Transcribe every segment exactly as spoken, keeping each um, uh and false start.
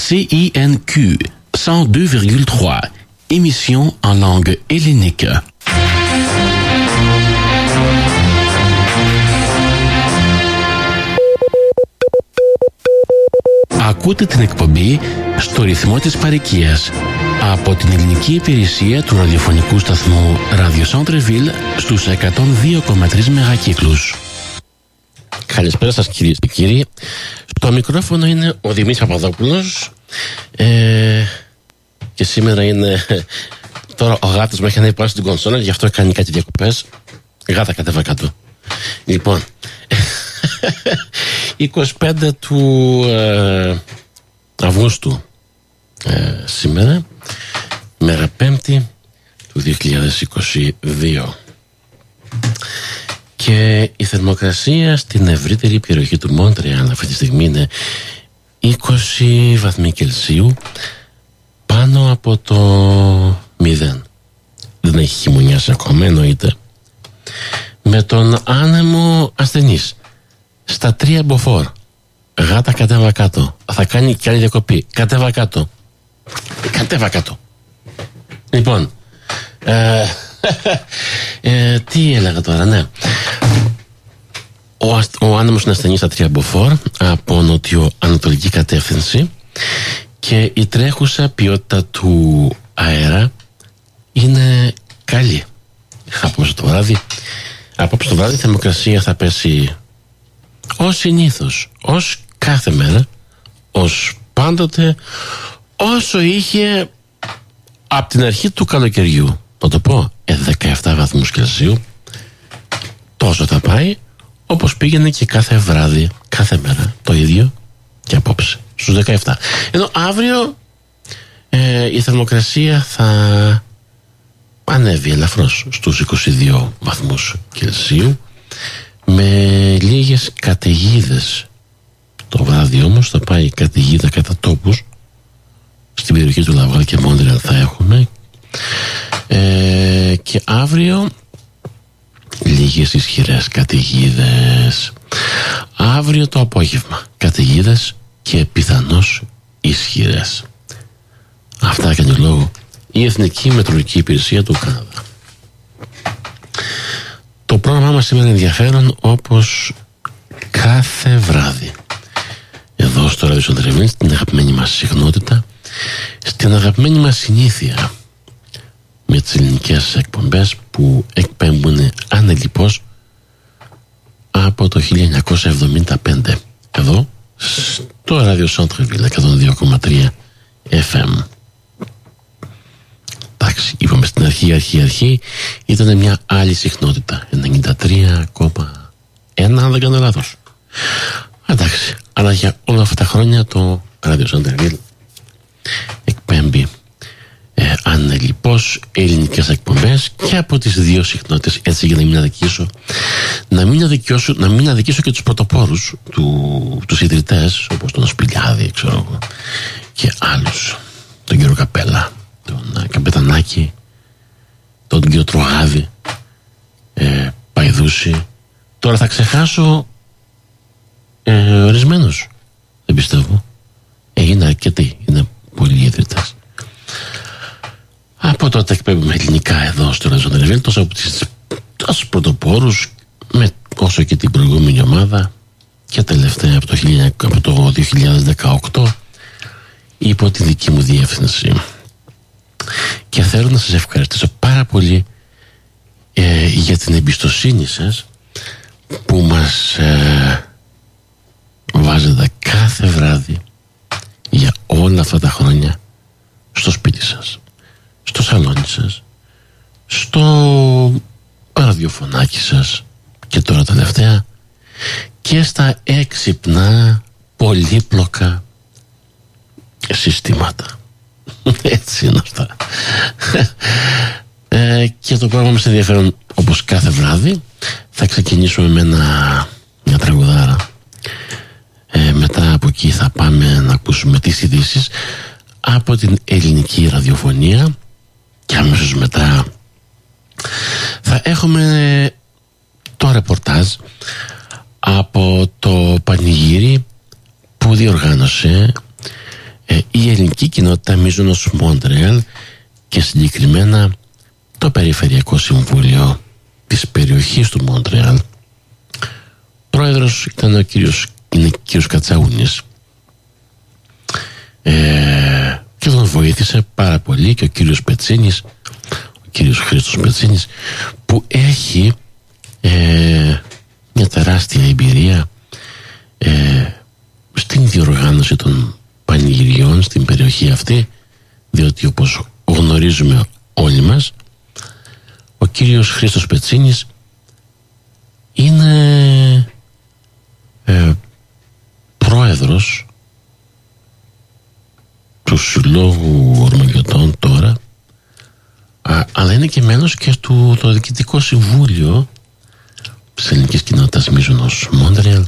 C I N Q cent deux virgule trois, émission en langue hellénique. Ακούτε την εκπομπή στο ρυθμό της παροικίας από την ελληνική υπηρεσία του ραδιοφωνικού σταθμού Radio Centre-Ville στους εκατόν δύο κόμμα τρία μεγακύκλους. Καλησπέρα σας κυρίες και κύριοι. Στο μικρόφωνο είναι ο Δημήτρης Παπαδόπουλος ε, και σήμερα είναι τώρα ο γάτος μου έχει ανέβει πάνω στην κονσόλα, γι' αυτό κάνει κάτι διακοπές. Γάτα κατέβα κάτω. Λοιπόν είκοσι πέντε του ε, Αυγούστου ε, σήμερα, μέρα Πέμπτη του δύο χιλιάδες είκοσι δύο, και η θερμοκρασία στην ευρύτερη περιοχή του Μόντρεαλ αυτή τη στιγμή είναι είκοσι βαθμοί Κελσίου, πάνω από το μηδέν. Δεν έχει χειμωνιάσει ακόμα, εννοείται. Με τον άνεμο ασθενής στα τρία μποφόρ. Γάτα κατέβα κάτω. Θα κάνει κι άλλη διακοπή. Κατέβα κάτω. Κατέβα κάτω. Λοιπόν ε, ε, τι έλεγα τώρα, ναι. Ο, ο άνεμος είναι ασθενής στα τρία μποφόρ από νοτιοανατολική κατεύθυνση και η τρέχουσα ποιότητα του αέρα είναι καλή. Απόψε το βράδυ Απόψε το βράδυ η θερμοκρασία θα πέσει ως συνήθως, ως κάθε μέρα, ως πάντοτε, όσο είχε από την αρχή του καλοκαιριού. Να το πω, ε, δεκαεπτά βαθμούς Κελσίου, τόσο θα πάει, όπως πήγαινε και κάθε βράδυ, κάθε μέρα, το ίδιο και απόψε, στους δεκαεπτά. Ενώ αύριο ε, η θερμοκρασία θα ανέβει ελαφρώς στους είκοσι δύο βαθμούς Κελσίου, με λίγες καταιγίδες. Το βράδυ όμως θα πάει καταιγίδα κατά τόπους. Στην περιοχή του Λαβάλ και Μόντρεαλ θα έχουμε ε, και αύριο λίγες ισχυρές καταιγίδες. Αύριο το απόγευμα καταιγίδες και πιθανώς ισχυρές. Αυτά έκανε λόγο η Εθνική Μετρολογική Υπηρεσία του Καναδά. Το πρόγραμμά μας σήμερα είναι ενδιαφέρον, όπως κάθε βράδυ εδώ στο Radio Centre-Ville, στην αγαπημένη μας συχνότητα, στην αγαπημένη μας συνήθεια, με τις ελληνικές εκπομπές που εκπέμπουν ανελιπώς από το χίλια εννιακόσια εβδομήντα πέντε εδώ στο Radio Centre-Ville εκατόν δύο κόμμα τρία εφ εμ. Εντάξει, είπαμε στην αρχή, αρχή, αρχή ήταν μια άλλη συχνότητα, ενενήντα τρία κόμμα ένα αν δεν κάνω λάθος. Εντάξει, αλλά για όλα αυτά τα χρόνια το Radio Centre-Ville εκπέμπει ε, ανελιπώς ελληνικές εκπομπές και από τις δύο συχνότητες, έτσι για να μην αδικήσω να μην αδικήσω, να μην αδικήσω και τους πρωτοπόρους του, τους ιδρυτές, όπως τον Σπηλιάδη, ξέρω, και άλλους, τον κύριο Καπέλα, τον Καπετανάκη, τον κύριο Τρογάδη, ε, Παϊδούση. Τώρα θα ξεχάσω ε, ορισμένους, δεν πιστεύω. Έγινε αρκετοί, είναι πολλοί ιδρυτές. Από τότε εκπέμπουμε ελληνικά εδώ στο Radio Centre-Ville, τόσο από τους πρωτοπόρους, με, όσο και την προηγούμενη ομάδα, και τελευταία από το, από το δύο χιλιάδες δεκαοκτώ υπό τη δική μου διεύθυνση. Και θέλω να σας ευχαριστήσω πάρα πολύ ε, για την εμπιστοσύνη σας που μας ε, βάζετε κάθε βράδυ για όλα αυτά τα χρόνια στο σπίτι σας, στο σαλόνι σας, στο ραδιοφωνάκι σας και τώρα τελευταία και στα έξυπνα πολύπλοκα συστήματα. Έτσι είναι αυτά. ε, και το πρόγραμμα μας ενδιαφέρον, όπως κάθε βράδυ. Θα ξεκινήσουμε με ένα, μια τραγουδάρα. ε, Μετά από εκεί θα πάμε να ακούσουμε τις ειδήσεις από την ελληνική ραδιοφωνία και αμέσως μετά θα έχουμε το ρεπορτάζ από το πανηγύρι που διοργάνωσε ε, η ελληνική κοινότητα Μίζωνος Μόντρεαλ και συγκεκριμένα το Περιφερειακό Συμβούλιο της περιοχής του Μόντρεαλ. Πρόεδρος ήταν ο κύριος, είναι ο κύριος Κατσαούνης, ε, και τον βοήθησε πάρα πολύ και ο κύριος Πετσίνης, ο κύριος Χρήστος Πετσίνης, που έχει ε, μια τεράστια εμπειρία ε, στην διοργάνωση των πανηγυριών στην περιοχή αυτή, διότι όπως γνωρίζουμε όλοι μας, ο κύριος Χρήστος Πετσίνης είναι ε, πρόεδρος του Συλλόγου Ορμαγιωτών τώρα, α, αλλά είναι και μέλος και του το Διοικητικό Συμβούλιο της Ελληνικής Κοινότητας Μίζωνος Μόντρεαλ,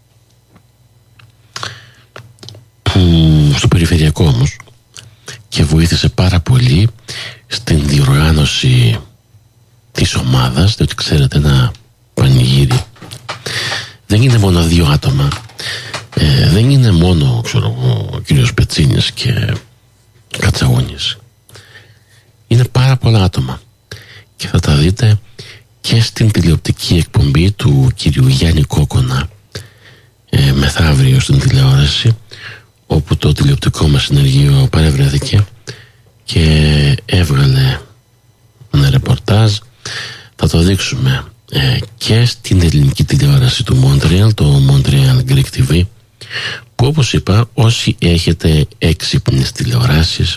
που στο περιφερειακό όμως, και βοήθησε πάρα πολύ στην διοργάνωση της ομάδας, διότι ξέρετε ένα πανηγύρι δεν είναι μόνο δύο άτομα, ε, δεν είναι μόνο ξέρω, ο κύριος Πετσίνης και Κατσαούνης, είναι πάρα πολλά άτομα και θα τα δείτε και στην τηλεοπτική εκπομπή του κύριου Γιάννη Κόκονα ε, μεθαύριο στην τηλεόραση, όπου το τηλεοπτικό μας συνεργείο παρευρέθηκε και έβγαλε ένα ρεπορτάζ. Θα το δείξουμε ε, και στην ελληνική τηλεόραση του Μόντρεαλ, το Montreal Greek τι βι, που όπως είπα, όσοι έχετε έξυπνες τηλεοράσεις,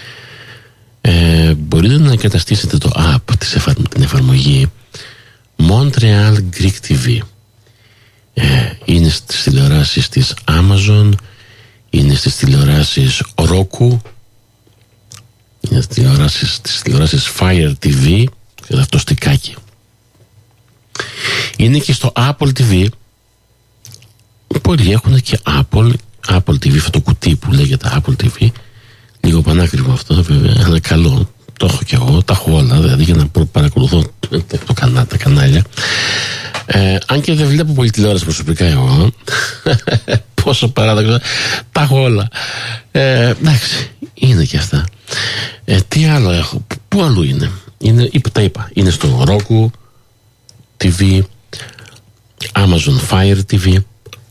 ε, μπορείτε να εγκαταστήσετε το app, της εφαρ- την εφαρμογή Montreal Greek τι βι. ε, είναι στις τηλεοράσεις της Amazon, είναι στις τηλεοράσεις Roku, είναι στις τηλεοράσεις, στις τηλεοράσεις Fire τι βι, αυτό στικάκι. Είναι και στο Apple τι βι. Πολλοί έχουν και Apple, Apple τι βι, αυτό το κουτί που λέγεται Apple τι βι. Λίγο πανάκριβο αυτό βέβαια, αλλά καλό. Το έχω και εγώ, τα έχω όλα, δηλαδή για να παρακολουθώ το κανά, τα κανάλια. Ε, αν και δεν βλέπω πολύ τηλεόραση προσωπικά εγώ. Πόσο παράδοξο, τα έχω όλα. Ε, εντάξει, είναι και αυτά. Ε, τι άλλο έχω, πού αλλού είναι, είναι τα είπα, είναι στο Roku τι βι, Amazon Fire τι βι,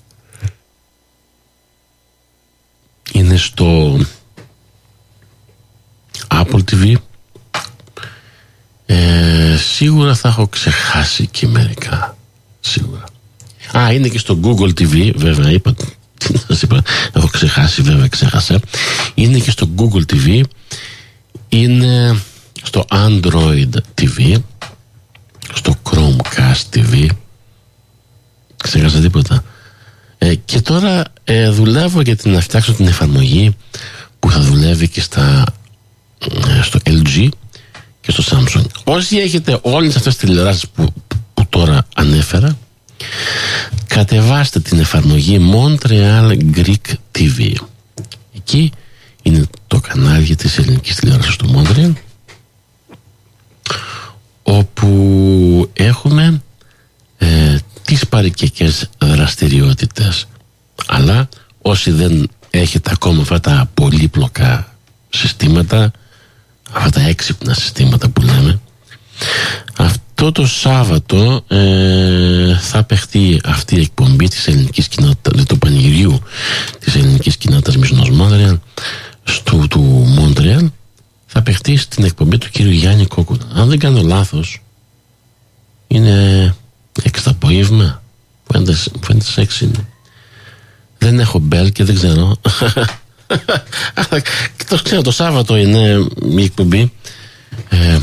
είναι στο Apple τι βι. ε, σίγουρα θα έχω ξεχάσει και μερικά, σίγουρα. Α, είναι και στο Google τι βι, βέβαια είπα, τι να σας είπα, έχω ξεχάσει, βέβαια ξέχασα. Είναι και στο Google τι βι, είναι στο Android τι βι, στο Chromecast τι βι, ξέχασα τίποτα. Ε, και τώρα ε, δουλεύω για να φτιάξω την εφαρμογή που θα δουλεύει και στα, ε, στο ελ τζι και στο Samsung. Όσοι έχετε όλες αυτές τις τηλεοράσεις που, που τώρα ανέφερα, κατεβάστε την εφαρμογή Montreal Greek τι βι. Εκεί είναι το κανάλι της ελληνικής τηλεόρασης του Montreal, όπου έχουμε ε, τις παροικιακές δραστηριότητες. Αλλά όσοι δεν έχετε ακόμα αυτά τα πολύπλοκα συστήματα, αυτά τα έξυπνα συστήματα που λέμε, αυτό το Σάββατο ε, θα παιχτεί αυτή η εκπομπή της ελληνικής κοινότητας, του πανηγυρίου της ελληνικής κοινότητας Μίζωνος Μόντρεαλ στο του Μόντρεαλ, θα παιχτεί στην εκπομπή του κύριου Γιάννη Κόκονα. Αν δεν κάνω λάθος, είναι έξι το απόγευμα, φαίνεται σε έξι είναι. Δεν έχω μπέλ και δεν ξέρω. Το ξέρω, το Σάββατο είναι η εκπομπή, ε,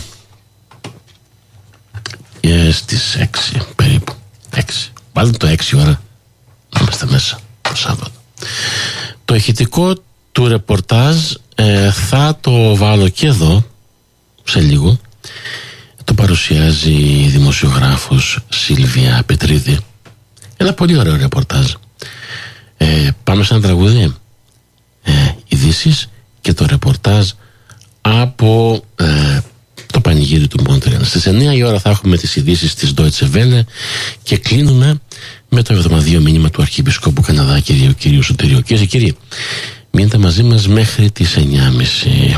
ε, στις έξι περίπου, έξι. Βάλτε το έξι ώρα να είμαστε μέσα το Σάββατο. Το ηχητικό του ρεπορτάζ ε, θα το βάλω και εδώ σε λίγο. Το παρουσιάζει η δημοσιογράφος Σίλβια Πετρίδη. Ένα πολύ ωραίο ρεπορτάζ. ε, Πάμε σε ένα τραγούδι, ε, ειδήσεις και το ρεπορτάζ από ε, το πανηγύρι του Μόντρεαλ. Στις εννιά η ώρα θα έχουμε τις ειδήσεις της Deutsche Welle και κλείνουμε με το εβδομαδιαίο μήνυμα του Αρχιεπισκόπου Καναδάκη, κύριο Σωτήριο. Κυρίες και κύριοι, Μείνετε μαζί μας μέχρι τις εννιά και μισή.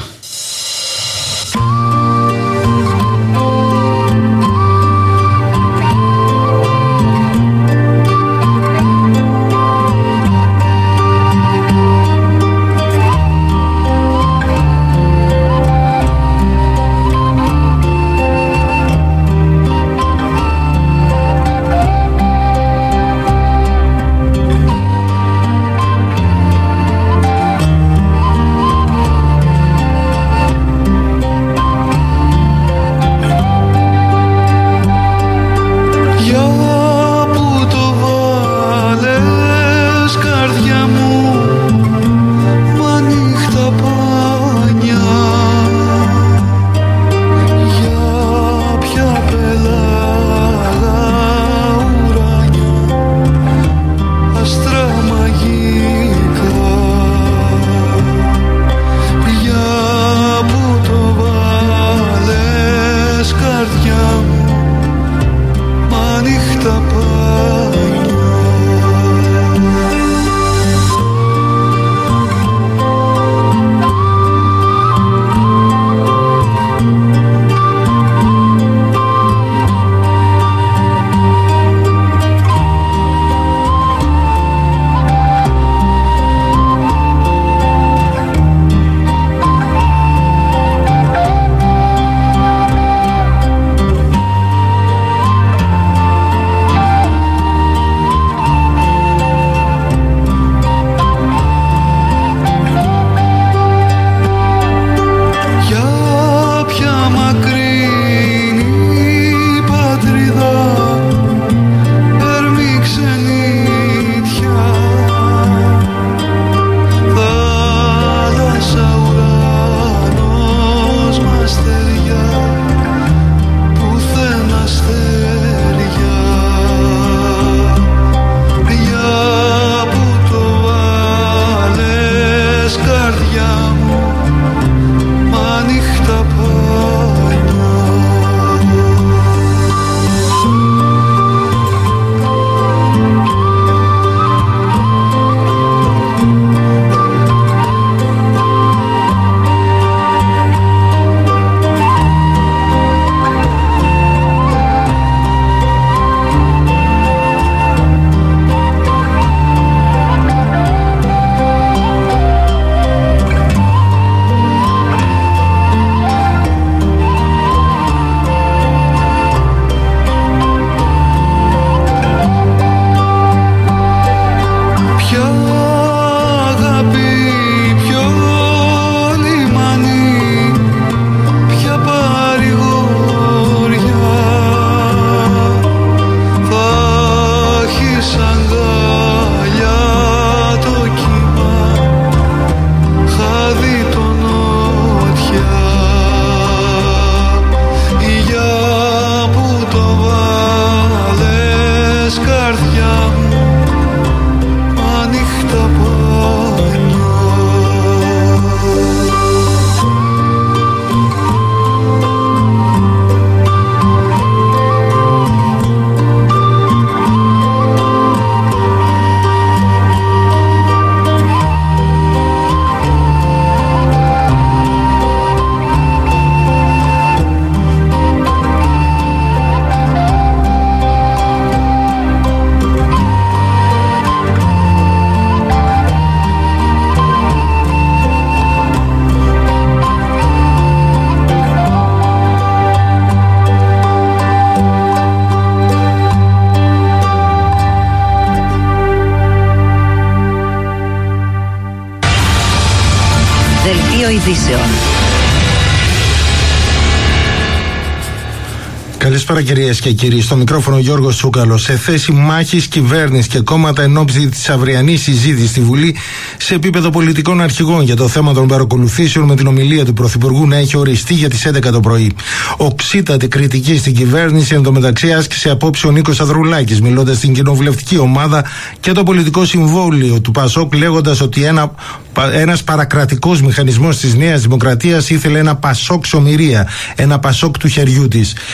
ειδήσεων. Καλησπέρα κυρίες και κύριοι. Στο μικρόφωνο Γιώργος Τσούκαλος. Σε θέση μάχης κυβέρνηση και κόμματα εν ώψη της αυριανής συζήτησης στη Βουλή σε επίπεδο πολιτικών αρχηγών για το θέμα των παρακολουθήσεων με την ομιλία του Πρωθυπουργού να έχει οριστεί για τις έντεκα το πρωί. Οξύτατη κριτική στην κυβέρνηση, εν τω μεταξύ άσκησε απόψε ο Νίκος Ανδρουλάκης, μιλώντας στην κοινοβουλευτική ομάδα και το πολιτικό συμβόλαιο του ΠΑΣΟΚ, λέγοντας ότι ένα, ένας παρακρατικός μηχανισμός της Νέας Δημοκρατίας ήθελε ένα ΠΑΣΟΚ σωμηρία, ένα ΠΑΣΟΚ του χεριού της. Είπε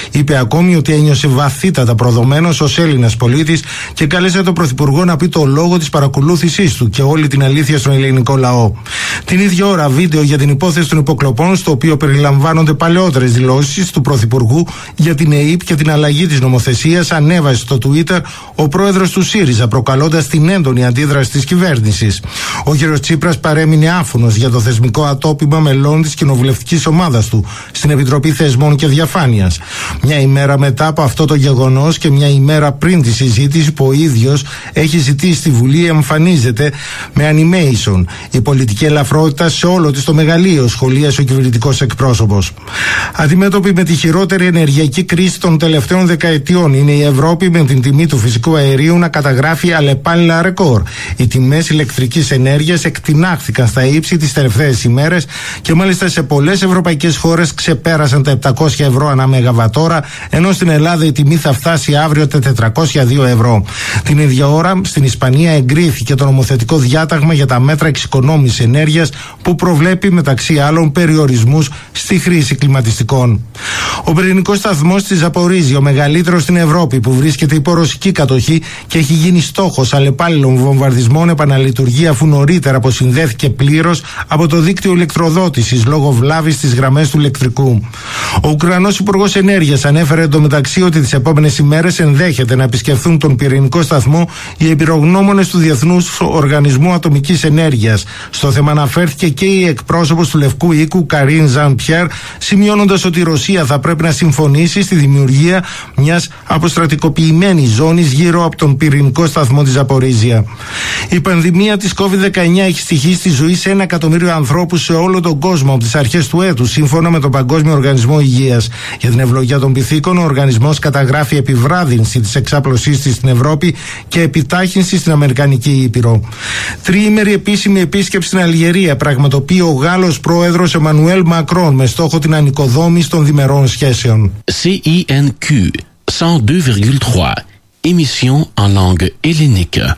ακόμη ότι ένιωσε βαθύτατα προδομένος ως Έλληνας πολίτης και κάλεσε τον Πρωθυπουργό να πει το λόγο της παρακολούθησής του και όλη την αλήθεια στον ελληνικό λαό. Την ίδια ώρα, βίντεο για την υπόθεση των υποκλοπών, στο οποίο περιλαμβάνονται παλαιότερες δηλώσεις του Πρωθυπουργού για την ΕΥΠ και την αλλαγή της νομοθεσίας, ανέβασε στο Twitter ο πρόεδρος του ΣΥΡΙΖΑ, προκαλώντας την έντονη αντίδραση της κυβέρνησης. Ο κ. Τσίπρας παρέμεινε άφωνος για το θεσμικό ατόπιμα μελών της κοινοβουλευτικής ομάδας του στην Επιτροπή Θεσμών και Διαφάνειας. Μια ημέρα μετά από αυτό το γεγονός και μια ημέρα πριν τη συζήτηση που ο ίδιος έχει ζητήσει στη Βουλή, εμφανίζεται με animation. Η πολιτική ελαφρότητα σε όλο της το μεγαλείο, σχολίασε ο κυβερνητικός εκπρόσωπος. Αντιμέτωπη με τη χειρότερη ενεργειακή κρίση των τελευταίων δεκαετιών, είναι η Ευρώπη με την τιμή του φυσικού αερίου να καταγράφει αλλεπάλληλα ρεκόρ. Οι τιμές ηλεκτρικής ενέργειας εκτινάχθηκαν στα ύψη τις τελευταίες ημέρες και μάλιστα σε πολλές ευρωπαϊκές χώρες ξεπέρασαν τα επτακόσια ευρώ ανά μεγαβατόρα, ενώ στην Ελλάδα η τιμή θα φτάσει αύριο τα τετρακόσια δύο ευρώ. Την ίδια ώρα στην Ισπανία εγκρίθηκε το νομοθετικό διάταγμα για τα μέτρα εξοικονόμησης ενέργειας που προβλέπει μεταξύ άλλων περιορισμούς στη χρήση κλιματιστικών. Ο πυρηνικός σταθμός της Ζαπορίζη, ο μεγαλύτερος στην Ευρώπη, που βρίσκεται υπό ρωσική κατοχή και έχει γίνει στόχος αλλεπάλληλων βομβαρδισμών, επαναλειτουργεί αφού νωρίτερα αποσυνδέθηκε πλήρως από το δίκτυο ηλεκτροδότησης λόγω βλάβης στις γραμμές του ηλεκτρικού. Ο Ουκρανός Υπουργός Ενέργειας ανέφερε εντωμεταξύ ότι τις επόμενες ημέρες ενδέχεται να επισκεφθούν τον πυρηνικό σταθμό οι εμπειρογνώμονες του Διεθνούς Οργανισμού Ατομικής Ενέργειας. Στο θέμα αναφέρθηκε και η εκπρόσωπος του Λευκού Οίκου, Καρίν Ζαν Πιέρ, σημειώνοντας ότι η Ρωσία θα πρέπει να συμφωνήσει στη δημιουργία μιας αποστρατικοποιημένης ζώνης γύρω από τον πυρηνικό σταθμό της Ζαπορίζια. Η πανδημία της κόβιντ δεκαεννιά έχει στοιχήσει στη ζωή σε ένα εκατομμύριο ανθρώπους σε όλο τον κόσμο από τις αρχές του έτους, σύμφωνα με τον Παγκόσμιο Οργανισμό Υγείας. Για την ευλογία των πυθίκων, ο οργανισμός καταγράφει επιβράδυνση της εξάπλωσής της στην Ευρώπη και επιτάχυνση στην Αμερικανική Ήπειρο. Τριήμερη επίσημη επίσκεψη στην Αλγερία πραγματοποιεί ο Γάλλος πρόεδρος Εμμανουέλ Μακρόν με στόχο την ανοικοδόμηση των διμερών σχέσεων. σι ι εν κιου εκατό δύο κόμμα τρία, émission en langue hellénique.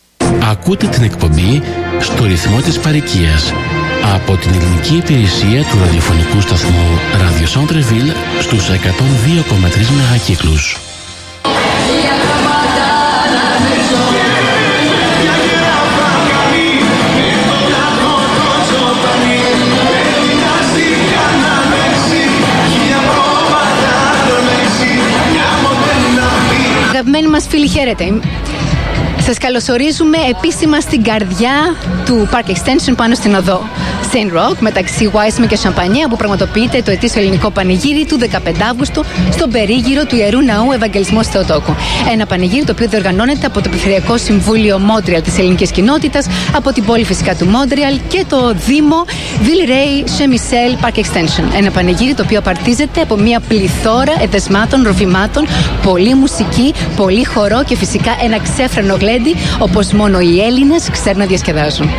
Ακούτε την εκπομπή στο ρυθμό της παροικίας από την ελληνική υπηρεσία του ραδιοφωνικού σταθμού Radio Centre-Ville στους εκατόν δύο κόμμα τρία μεγακύκλους. Αγαπημένοι μας φίλοι, χαίρετε. Σας καλωσορίζουμε επίσημα στην καρδιά του Park Extension πάνω στην οδό Saint Roch μεταξύ Wiseman και Σαμπανιέ, που πραγματοποιείται το ετήσιο ελληνικό πανηγύρι του δεκαπέντε Αυγούστου στον περίγυρο του Ιερού Ναού Ευαγγελισμός Θεοτόκου. Ένα πανηγύρι το οποίο διοργανώνεται από το Περιφερειακό Συμβούλιο Μόντρεαλ της Ελληνικής Κοινότητας, από την πόλη φυσικά του Μόντρεαλ και το Δήμο Villeray Saint Michel Park Extension. Ένα πανηγύρι το οποίο απαρτίζεται από μια πληθώρα εδεσμάτων, ροφημάτων, πολλή μουσική, πολύ χορό και φυσικά ένα ξέφρενο γλέντι, όπως μόνο οι Έλληνες ξέρουν να διασκεδάζουν.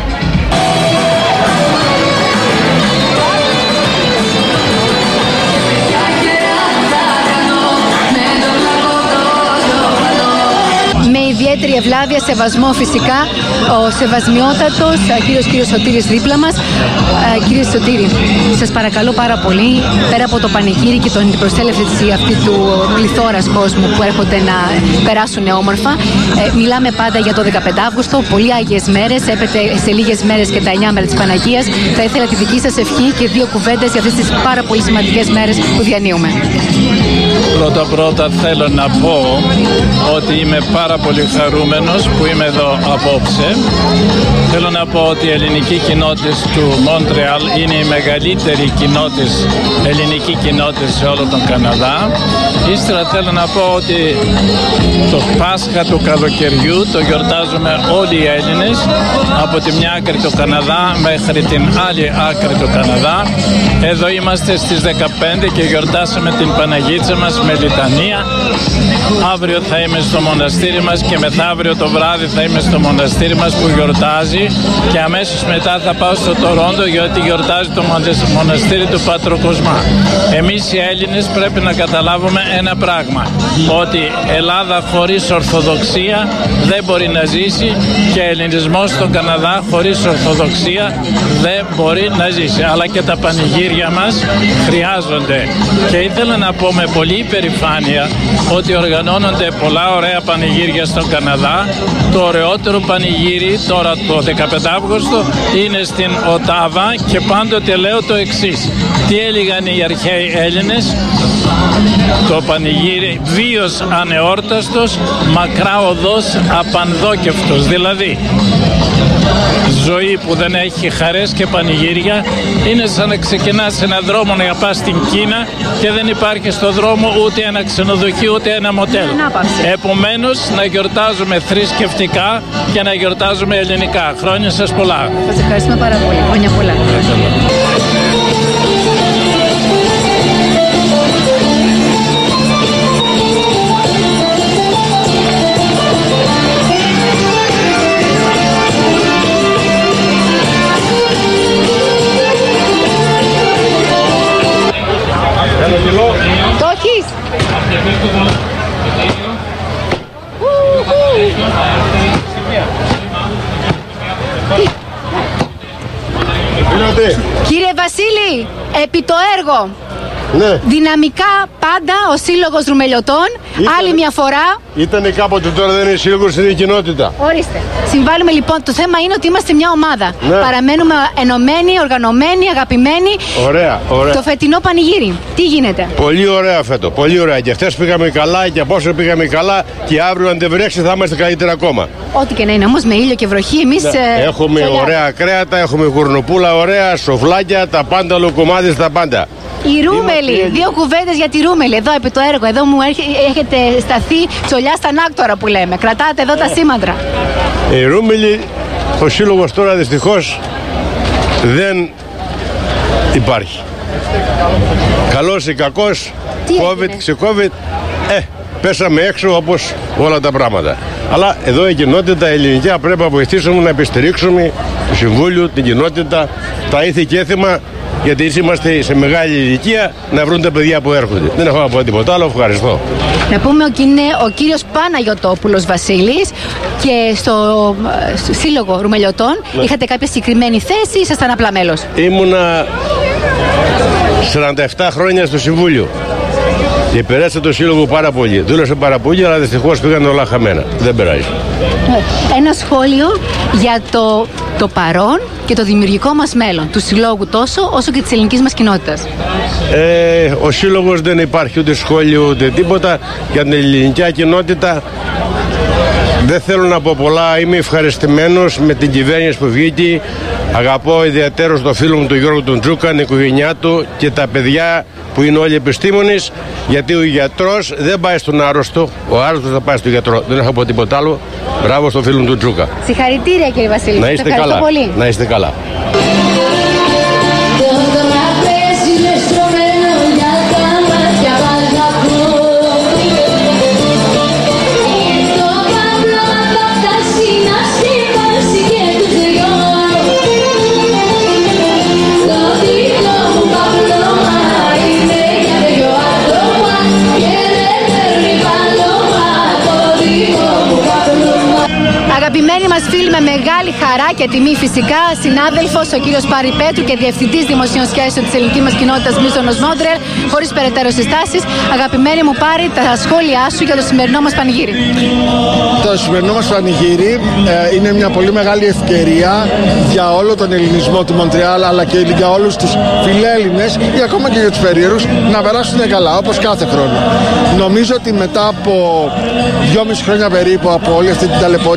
Ιδιαίτερη ευλάβεια, σεβασμό φυσικά, ο σεβασμιότατος κύριος κύριος Σωτήρης δίπλα μας. Κύριε Σωτήρη, σας παρακαλώ πάρα πολύ, πέρα από το πανηγύρι και την προσέλευση αυτή του πληθώρας κόσμου που έρχονται να περάσουν όμορφα, ε, μιλάμε πάντα για το δεκαπέντε Αυγούστου, πολύ άγιες μέρες, έπεται σε λίγες μέρες και τα εννιά μέρα της Παναγίας. Θα ήθελα τη δική σας ευχή και δύο κουβέντες για αυτές τις πάρα πολύ σημαντικές μέρες που διανύουμε. Πρώτα πρώτα θέλω να πω ότι είμαι πάρα πολύ χαρούμενος που είμαι εδώ απόψε. Θέλω να πω ότι η ελληνική κοινότητα του Μόντρεαλ είναι η μεγαλύτερη κοινότητα, ελληνική κοινότητα σε όλο τον Καναδά. Ύστερα θέλω να πω ότι το Πάσχα του καλοκαιριού το γιορτάζουμε όλοι οι Έλληνες, από τη μια άκρη του Καναδά μέχρι την άλλη άκρη του Καναδά. Εδώ είμαστε στις δεκαπέντε και γιορτάσαμε την Παναγίτσα μας με λιτανία Αύριο θα είμαι στο μοναστήρι μας και μεθαύριο το βράδυ θα είμαι στο μοναστήρι μας που γιορτάζει, και αμέσως μετά θα πάω στο Τορόντο γιατί γιορτάζει το μοναστήρι του Πατρο Κοσμά. Εμείς οι Έλληνες πρέπει να καταλάβουμε ένα πράγμα, ότι Ελλάδα χωρίς Ορθοδοξία δεν μπορεί να ζήσει, και ελληνισμός στον Καναδά χωρίς Ορθοδοξία δεν μπορεί να ζήσει. Αλλά και τα πανηγύρια μας χρειάζονται, και ήθελα να πω με πολύ υπερηφάνεια ότι οργανώνονται πολλά ωραία πανηγύρια στον Καναδά. Το ωραιότερο πανηγύρι τώρα το δεκαπέντε Αύγουστο είναι στην Οτάβα, και πάντοτε λέω το εξής: τι έλεγαν οι αρχαίοι Έλληνες? Το πανηγύρι βίος ανεόρταστος, μακρά οδός απανδόκευτος. Δηλαδή ζωή που δεν έχει χαρές και πανηγύρια είναι σαν να ξεκινάς ένα δρόμο να πας στην Κίνα και δεν υπάρχει στο δρόμο ούτε ένα ξενοδοχείο ούτε ένα μοτέλ. Επομένως να γιορτάζουμε θρησκευτικά και να γιορτάζουμε ελληνικά. Χρόνια σας πολλά. Σας ευχαριστούμε πάρα πολύ. Χρόνια πολλά. Το έχεις? Κύριε Βασίλη, επί το έργο. Ναι. Δυναμικά πάντα ο Σύλλογος Ρουμελιωτών. Ήταν... Άλλη μια φορά. Ήτανε κάποτε, τώρα δεν είναι σύλλογος, είναι η κοινότητα. Ορίστε. Συμβάλλουμε λοιπόν. Το θέμα είναι ότι είμαστε μια ομάδα. Ναι. Παραμένουμε ενωμένοι, οργανωμένοι, αγαπημένοι. Ωραία, ωραία. Το φετινό πανηγύρι, τι γίνεται? Πολύ ωραία φέτο, πολύ ωραία. Και χθες πήγαμε καλά, και από όσο πήγαμε καλά, και αύριο αν δεν βρέξει θα είμαστε καλύτερα ακόμα. Ό,τι και να είναι όμως, με ήλιο και βροχή, εμείς. Ναι. Ε, έχουμε τσολιά. Ωραία κρέατα, έχουμε γουρνοπούλα ωραία, σοφλάκια, τα πάντα, λοκομάδες, τα πάντα. Η Ρούμελη, Είμαστε... δύο κουβέντες για τη Ρούμελη. Εδώ επί το έργο, εδώ μου έχετε σταθεί τσολιά στα νάκτορα που λέμε. Κρατάτε εδώ τα σήμαντρα. Η Ρούμελη, ο σύλλογος τώρα δυστυχώς δεν υπάρχει. Καλός ή κακός, COVID, ξε-COVID, ε, πέσαμε έξω όπως όλα τα πράγματα. Αλλά εδώ η κοινότητα ελληνική πρέπει να βοηθήσουμε, να επιστηρίξουμε το Συμβούλιο, την κοινότητα, τα ήθη και έθιμα, γιατί είμαστε σε μεγάλη ηλικία, να βρουν τα παιδιά που έρχονται. Δεν έχω να πω τίποτα άλλο, ευχαριστώ. Να πούμε ότι είναι ο κύριος Παναγιωτόπουλος Βασίλης, και στο, στο Σύλλογο Ρουμελιωτών ναι. Είχατε κάποια συγκεκριμένη θέση ή ήσασταν απλά μέλος? Ήμουνα σαράντα επτά χρόνια στο Συμβούλιο. Και υπηρέτησα το Σύλλογο πάρα πολύ. Δούλεψα πάρα πολύ, αλλά δυστυχώς πήγαν όλα χαμένα. Δεν περάζει. Ένα σχόλιο για το, το παρόν και το δημιουργικό μας μέλλον, του Συλλόγου τόσο όσο και της ελληνικής μας κοινότητας. Ε, ο Σύλλογος δεν υπάρχει ούτε σχόλιο ούτε τίποτα. Για την ελληνική κοινότητα δεν θέλω να πω πολλά. Είμαι ευχαριστημένος με την κυβέρνηση που βγήκε. Αγαπώ ιδιαίτερος το φίλο μου τον Γιώργο τον Τζούκα, την οικογένειά του και τα παιδιά που είναι όλοι επιστήμονες, γιατί ο γιατρός δεν πάει στον άρρωστο, ο άρρωστος θα πάει στον γιατρό. Δεν έχω πω τίποτα άλλο. Μπράβο στο φίλο μου τον Τζούκα. Συγχαρητήρια κύριε Βασίλη. Να είστε καλά. Πολύ. Να είστε καλά. Αγαπημένοι μας φίλοι, με μεγάλη χαρά και τιμή φυσικά, συνάδελφος ο κύριος Πάρη Πέτρου και διευθυντής δημοσίων σχέσεων της ελληνικής μας κοινότητας Μίζωνος Μόντρεαλ, χωρίς περαιτέρω συστάσεις. Αγαπημένοι μου Πάρη, τα σχόλιά σου για το σημερινό μας πανηγύρι. Το σημερινό μας πανηγύρι ε, είναι μια πολύ μεγάλη ευκαιρία για όλο τον ελληνισμό του Μοντρεάλ, αλλά και για όλους τους φιλέλληνες ή ακόμα και για τους περίεργους να περάσουν καλά, όπως κάθε χρόνο. Νομίζω ότι μετά από δυόμιση χρόνια περίπου από όλη αυτή την ταλαιπωρία με την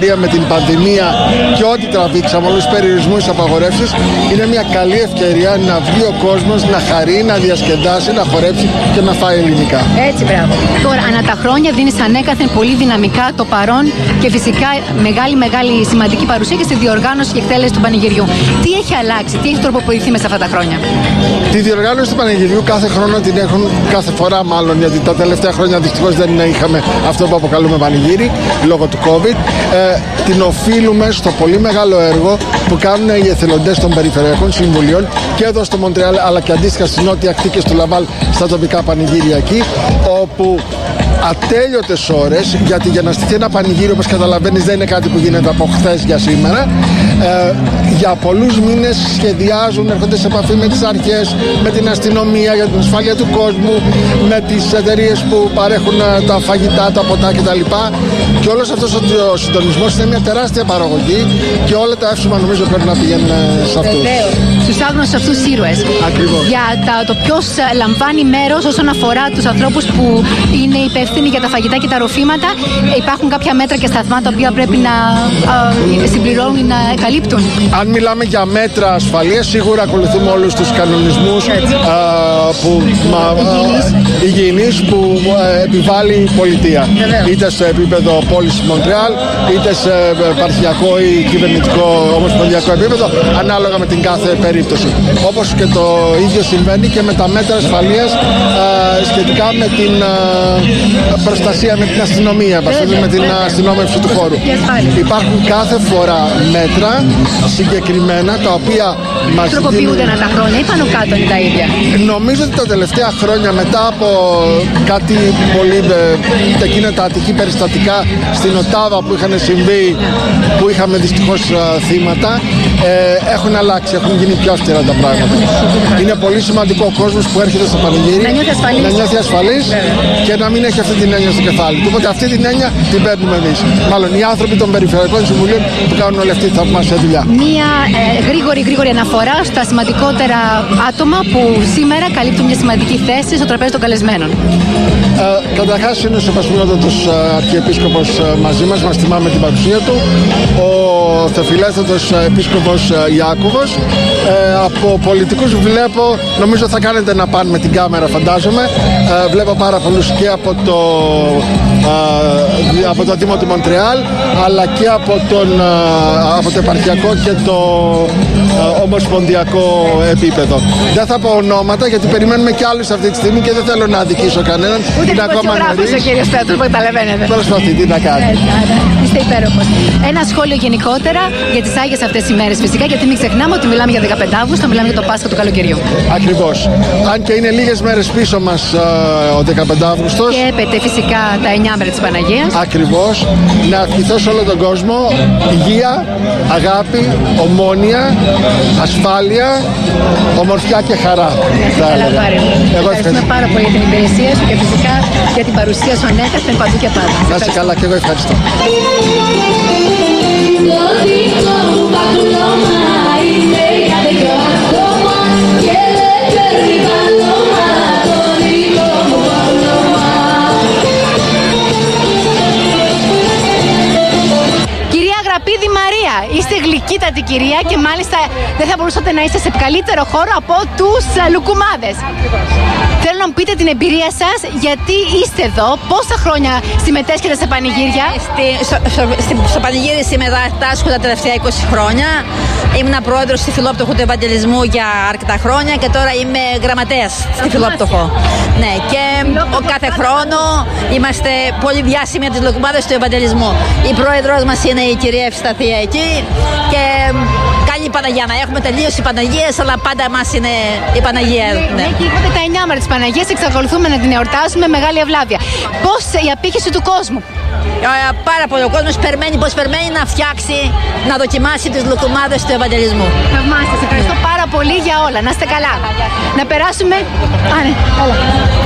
πανδημία και ό,τι τραβήξαμε, όλους τους περιορισμούς, τις απαγορεύσεις, είναι μια καλή ευκαιρία να βγει ο κόσμος, να χαρεί, να διασκεδάσει, να χορέψει και να φάει ελληνικά. Έτσι, μπράβο. Τώρα, ανά τα χρόνια δίνεις ανέκαθεν πολύ δυναμικά το παρόν και φυσικά μεγάλη, μεγάλη σημαντική παρουσία και στη διοργάνωση και εκτέλεση του πανηγυριού. Τι έχει αλλάξει, τι έχει τροποποιηθεί μέσα αυτά τα χρόνια? Τη διοργάνωση του πανηγυριού κάθε χρόνο την έχουν, κάθε φορά μάλλον, γιατί τα τελευταία χρόνια δυστυχώς δεν είχαμε αυτό που αποκαλούμε πανηγύρι λόγω του COVID. Ε, την οφείλουμε στο πολύ μεγάλο έργο που κάνουν οι εθελοντές των περιφερειακών συμβουλίων και εδώ στο Μοντρεάλ, αλλά και αντίστοιχα στη Νότια Ακτή και στο Λαβάλ στα τοπικά πανηγύρια εκεί, όπου ατέλειωτες ώρες, γιατί για να στηθεί ένα πανηγύρι, όπως καταλαβαίνεις, δεν είναι κάτι που γίνεται από χθες για σήμερα. Ε, για πολλούς μήνες σχεδιάζουν, έρχονται σε επαφή με τις αρχές, με την αστυνομία για την ασφάλεια του κόσμου, με τις εταιρείες που παρέχουν τα φαγητά, τα ποτά κτλ. Και όλος αυτός ο συντονισμός είναι μια τεράστια παραγωγή και όλα τα εύσημα νομίζω πρέπει να πηγαίνουν σε αυτούς. Στους άγνωστους αυτούς ήρωες. Ακριβώς. Για τα, το ποιος λαμβάνει μέρος όσον αφορά τους ανθρώπους που είναι υπεύθυνοι για τα φαγητά και τα ροφήματα, υπάρχουν κάποια μέτρα και σταθμά τα οποία πρέπει να α, συμπληρώνουν ή να καλύπτουν? Αν μιλάμε για μέτρα ασφαλείας, σίγουρα ακολουθούμε όλους τους κανονισμούς α, που, μα, υγιεινής που α, επιβάλλει η πολιτεία. Βεβαίως. Είτε στο επίπεδο πόλης Μοντρεάλ, είτε σε επαρχιακό ή κυβερνητικό ομοσπονδιακό επίπεδο, ανάλογα με την κάθε περίπτωση. Όπως και το ίδιο συμβαίνει και με τα μέτρα ασφαλείας α, σχετικά με την α, προστασία, με την αστυνομία, με την αστυνόμευση του χώρου. Υπάρχουν κάθε φορά μέτρα συγκεκριμένα τα οποία μας τροποποιούνται ανά τα χρόνια ή πάνω κάτω είναι τα ίδια? Νομίζω ότι τα τελευταία χρόνια, μετά από κάτι πολύ ε, εκείνα τα ατυχή περιστατικά στην Οτάβα που είχαν συμβεί, που είχαμε δυστυχώς α, θύματα, ε, έχουν αλλάξει, έχουν γίνει πιο αυστηρά τα πράγματα. Είναι πολύ σημαντικό ο κόσμος που έρχεται στο πανηγύρι να νιώθει ασφαλής, να νιώθει ασφαλής και να μην έχει αυτή την έννοια στο κεφάλι του. Οπότε αυτή την έννοια την παίρνουμε εμείς. Μάλλον οι άνθρωποι των περιφερειακών συμβουλίων που κάνουν όλη αυτή τη θαυμάσια δουλειά. Μία ε, γρήγορη, γρήγορη αναφορά στα σημαντικότερα άτομα που σήμερα καλύπτουν μια σημαντική θέση στο τραπέζι των καλεσμένων. Ε, Καταρχάς είναι ο Σεβασμιότατος Αρχιεπίσκοπος μαζί μας, μας τιμά με την παρουσία του. Ο Θεοφιλέστατος Επίσκοπος Ιάκωβος. Ε, από πολιτικούς βλέπω, νομίζω θα κάνετε να πάνε με την κάμερα φαντάζομαι. Ε, βλέπω πάρα πολλούς και από το, ε, από το Δήμο του Μοντρεάλ, αλλά και από, τον, ε, από το επαρχιακό και το ε, ομοσπονδιακό επίπεδο. Δεν θα πω ονόματα γιατί περιμένουμε κι άλλους αυτή τη στιγμή και δεν θέλω να αδικήσω κανέναν. Ούτε είναι ακόμα νωρίς. Ο κύριος Πέτρος που καταλαβαίνετε. Προσπαθεί, τι να κάνει. Είστε υπέροχος. Ένα σχόλιο γενικότερα για τις Άγιες αυτές τις ημέρες φυσικά, γιατί μην ξεχνάμε ότι μιλάμε για δεκαπέντε Αυγούστου, μιλάμε για το Πάσχα του καλοκαιριού. Ακριβώς. Αν και είναι λίγες μέρες πίσω μας ο δεκαπέντε Αυγούστος. Και έπεται φυσικά τα εννιά μέρη της Παναγίας. Ακριβώς. Να ευχηθώ σε όλο τον κόσμο υγεία, αγάπη, ομόνοια, ασφάλεια, ομορφιά και χαρά. Καλά, πάρε. Εγώ ευχαριστούμε πάρα πολύ για την υπηρεσία σου και φυσικά για την παρουσία σου ανέκαθεν παντού και πάντα. Να είσαι καλά και εγώ ευχαριστώ. Αγαπητή Μαρία, είστε γλυκύτατη κυρία και μάλιστα δεν θα μπορούσατε να είστε σε καλύτερο χώρο από τους λουκουμάδες. Θέλω να μου πείτε την εμπειρία σας, γιατί είστε εδώ, πόσα χρόνια συμμετέσχετε σε πανηγύρια? Στη, στο, στο, στο πανηγύρι συμμετάσχω τα τελευταία είκοσι χρόνια. Ήμουν πρόεδρος στη Φιλόπτωχο του Ευαγγελισμού για αρκετά χρόνια και τώρα είμαι γραμματέας στη Φιλόπτωχο. Ναι, και ο, κάθε χρόνο είμαστε πολύ διάσημοι από τις λουκουμάδες του Ευαγγελισμού. Η πρόεδρος μας είναι η κυρία Ευσταθία εκεί και καλή Παναγία να έχουμε, τελείως οι Παναγίες, αλλά πάντα μας είναι η Παναγία. Ναι, ναι. Και είπατε τα εννιά μέρη της Παναγίας, εξακολουθούμε να την εορτάζουμε με μεγάλη ευλάβεια. Πώς η απήχηση του κόσμου? Ε, πάρα πολύ. Ο κόσμος περιμένει, πώς περιμένει να φτιάξει, να δοκιμάσει τις λουκουμάδες του Ευαγγελισμού. Θαυμάσια, σας ευχαριστώ ναι. πάρα πολύ για όλα. Να είστε καλά. Να περάσουμε. Α, ναι, έλα.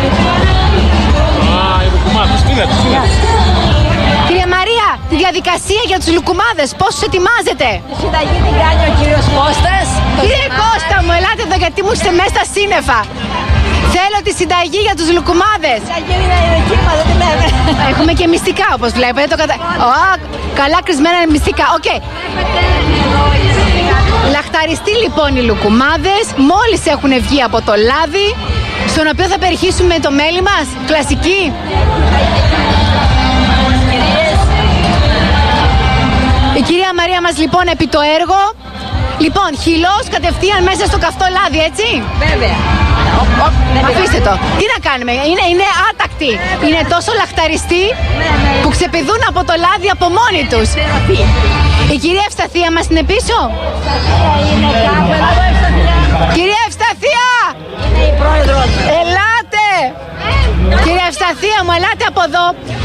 Α, οι λουκουμάδες, πήγατε, πήγατε. Κυρία Μαρία, τη διαδικασία για τους λουκουμάδες, πώς τους ετοιμάζετε? Τη συνταγή την κάνει ο κύριος Κώστας. Κύριε Κώστα μου, ελάτε εδώ γιατί μου είστε μέσα στα σύννεφα. Θέλω τη συνταγή για τους λουκουμάδες. Έχουμε και μυστικά όπως βλέπετε. Το κατα... oh, καλά κρυσμένα μυστικά. Οκ. Okay. Λαχταριστεί λοιπόν οι λουκουμάδες. Μόλις έχουν βγει από το λάδι, στον οποίο θα περιχύσουμε το μέλι μας. Κλασική. Η κυρία Μαρία μας λοιπόν επί το έργο. Λοιπόν, χυλός κατευθείαν μέσα στο καυτό λάδι, έτσι. Βέβαια. Αφήστε το. Τι να κάνουμε, είναι, είναι άτακτοι. Είναι τόσο λαχταριστοί που ξεπηδούν από το λάδι από μόνοι τους. Η κυρία Ευσταθία μας είναι πίσω. Κυρία Ευσταθία! Είναι η πρόεδρος. Ελάτε! Κυρία Ευσταθία μου, ελάτε από εδώ.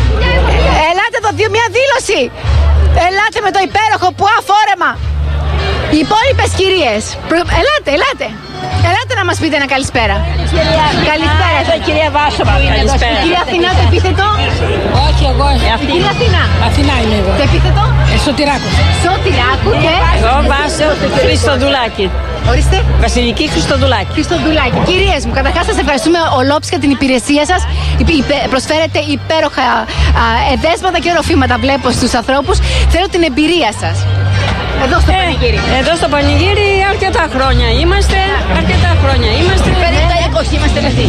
Ελάτε εδώ, δύο μια δήλωση. Ελάτε με το υπέροχο πουά φόρεμα. Οι υπόλοιπες κυρίες, ελάτε, ελάτε. Ελάτε να μας πείτε ένα καλησπέρα. Καλησπέρα. Εδώ η κυρία Βάσο που είναι εδώ. Η κυρία Αθηνά, το επίθετο. Όχι, εγώ. Η κυρία Αθηνά. Αθηνά είμαι εγώ. Το επίθετο. Σωτηράκου. Σωτηράκου και... Εγώ Βάσο Χριστοδουλάκη. Ορίστε. Βασιλική Χριστοδουλάκη. Χριστοδουλάκη. Κυρίες μου, καταρχάς σας ευχαριστούμε ολόψυχα την υπηρεσία σας. Προσφέρετε υπέροχα εδέσματα και οροφήματα, βλέπω στους ανθρώπους. Θέλω την εμπειρία σας. Εδώ στο ε, πανηγύρι. Εδώ στο πανηγύρι αρκετά χρόνια είμαστε. Αρκετά χρόνια είμαστε. πενήντα είκοσι είμαστε μαζί.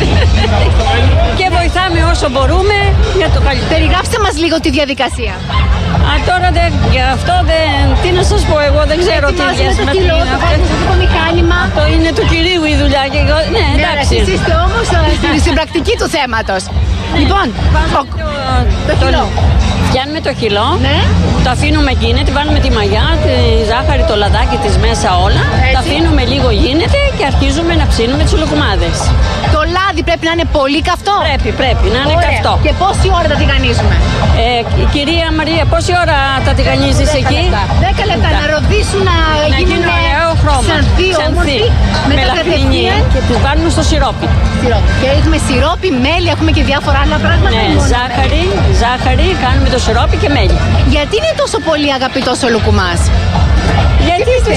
Και βοηθάμε όσο μπορούμε για το καλύτερο. Περιγράψτε μας λίγο τη διαδικασία. Α, τώρα δεν, για αυτό δεν, τι να σας πω, εγώ δεν ξέρω τι διάστημα είναι αυτό. Το μηχάνημα. Αυτό είναι του κυρίου η δουλειά και εγώ, ναι, εντάξει. Εσείς είστε όμως στην πρακτική του θέματος. Λοιπόν, το, το κιλό. Φτιάνουμε το κιλό, ναι. Το αφήνουμε γίνεται, βάλουμε τη μαγιά, τη ζάχαρη, το λαδάκι της μέσα όλα. Έτσι. Το αφήνουμε λίγο γίνεται και αρχίζουμε να ψήνουμε τις λουκουμάδες. Το λάδι πρέπει να είναι πολύ καυτό. Πρέπει, πρέπει να είναι καυτό. Και πόση ώρα τα τηγανίζουμε? Ε, κυρία Μαρία, πόση ώρα τα τηγανίζεις εκεί? δέκα λεπτά να ροδίσουν, να, να γίνουν ξανθοί, όμορφοι. Με λαχτινή και τις βάλουμε στο σιρόπι. Σιρόπι. Και έχουμε σιρόπι, μέλι, έχουμε και διάφορα άλλα πράγματα. Ναι, ζάχαρη, ζάχαρη, κάνουμε το σιρόπι και μέλι. Γιατί είναι τόσο πολύ αγαπητός ο λουκουμάς? Γιατί τους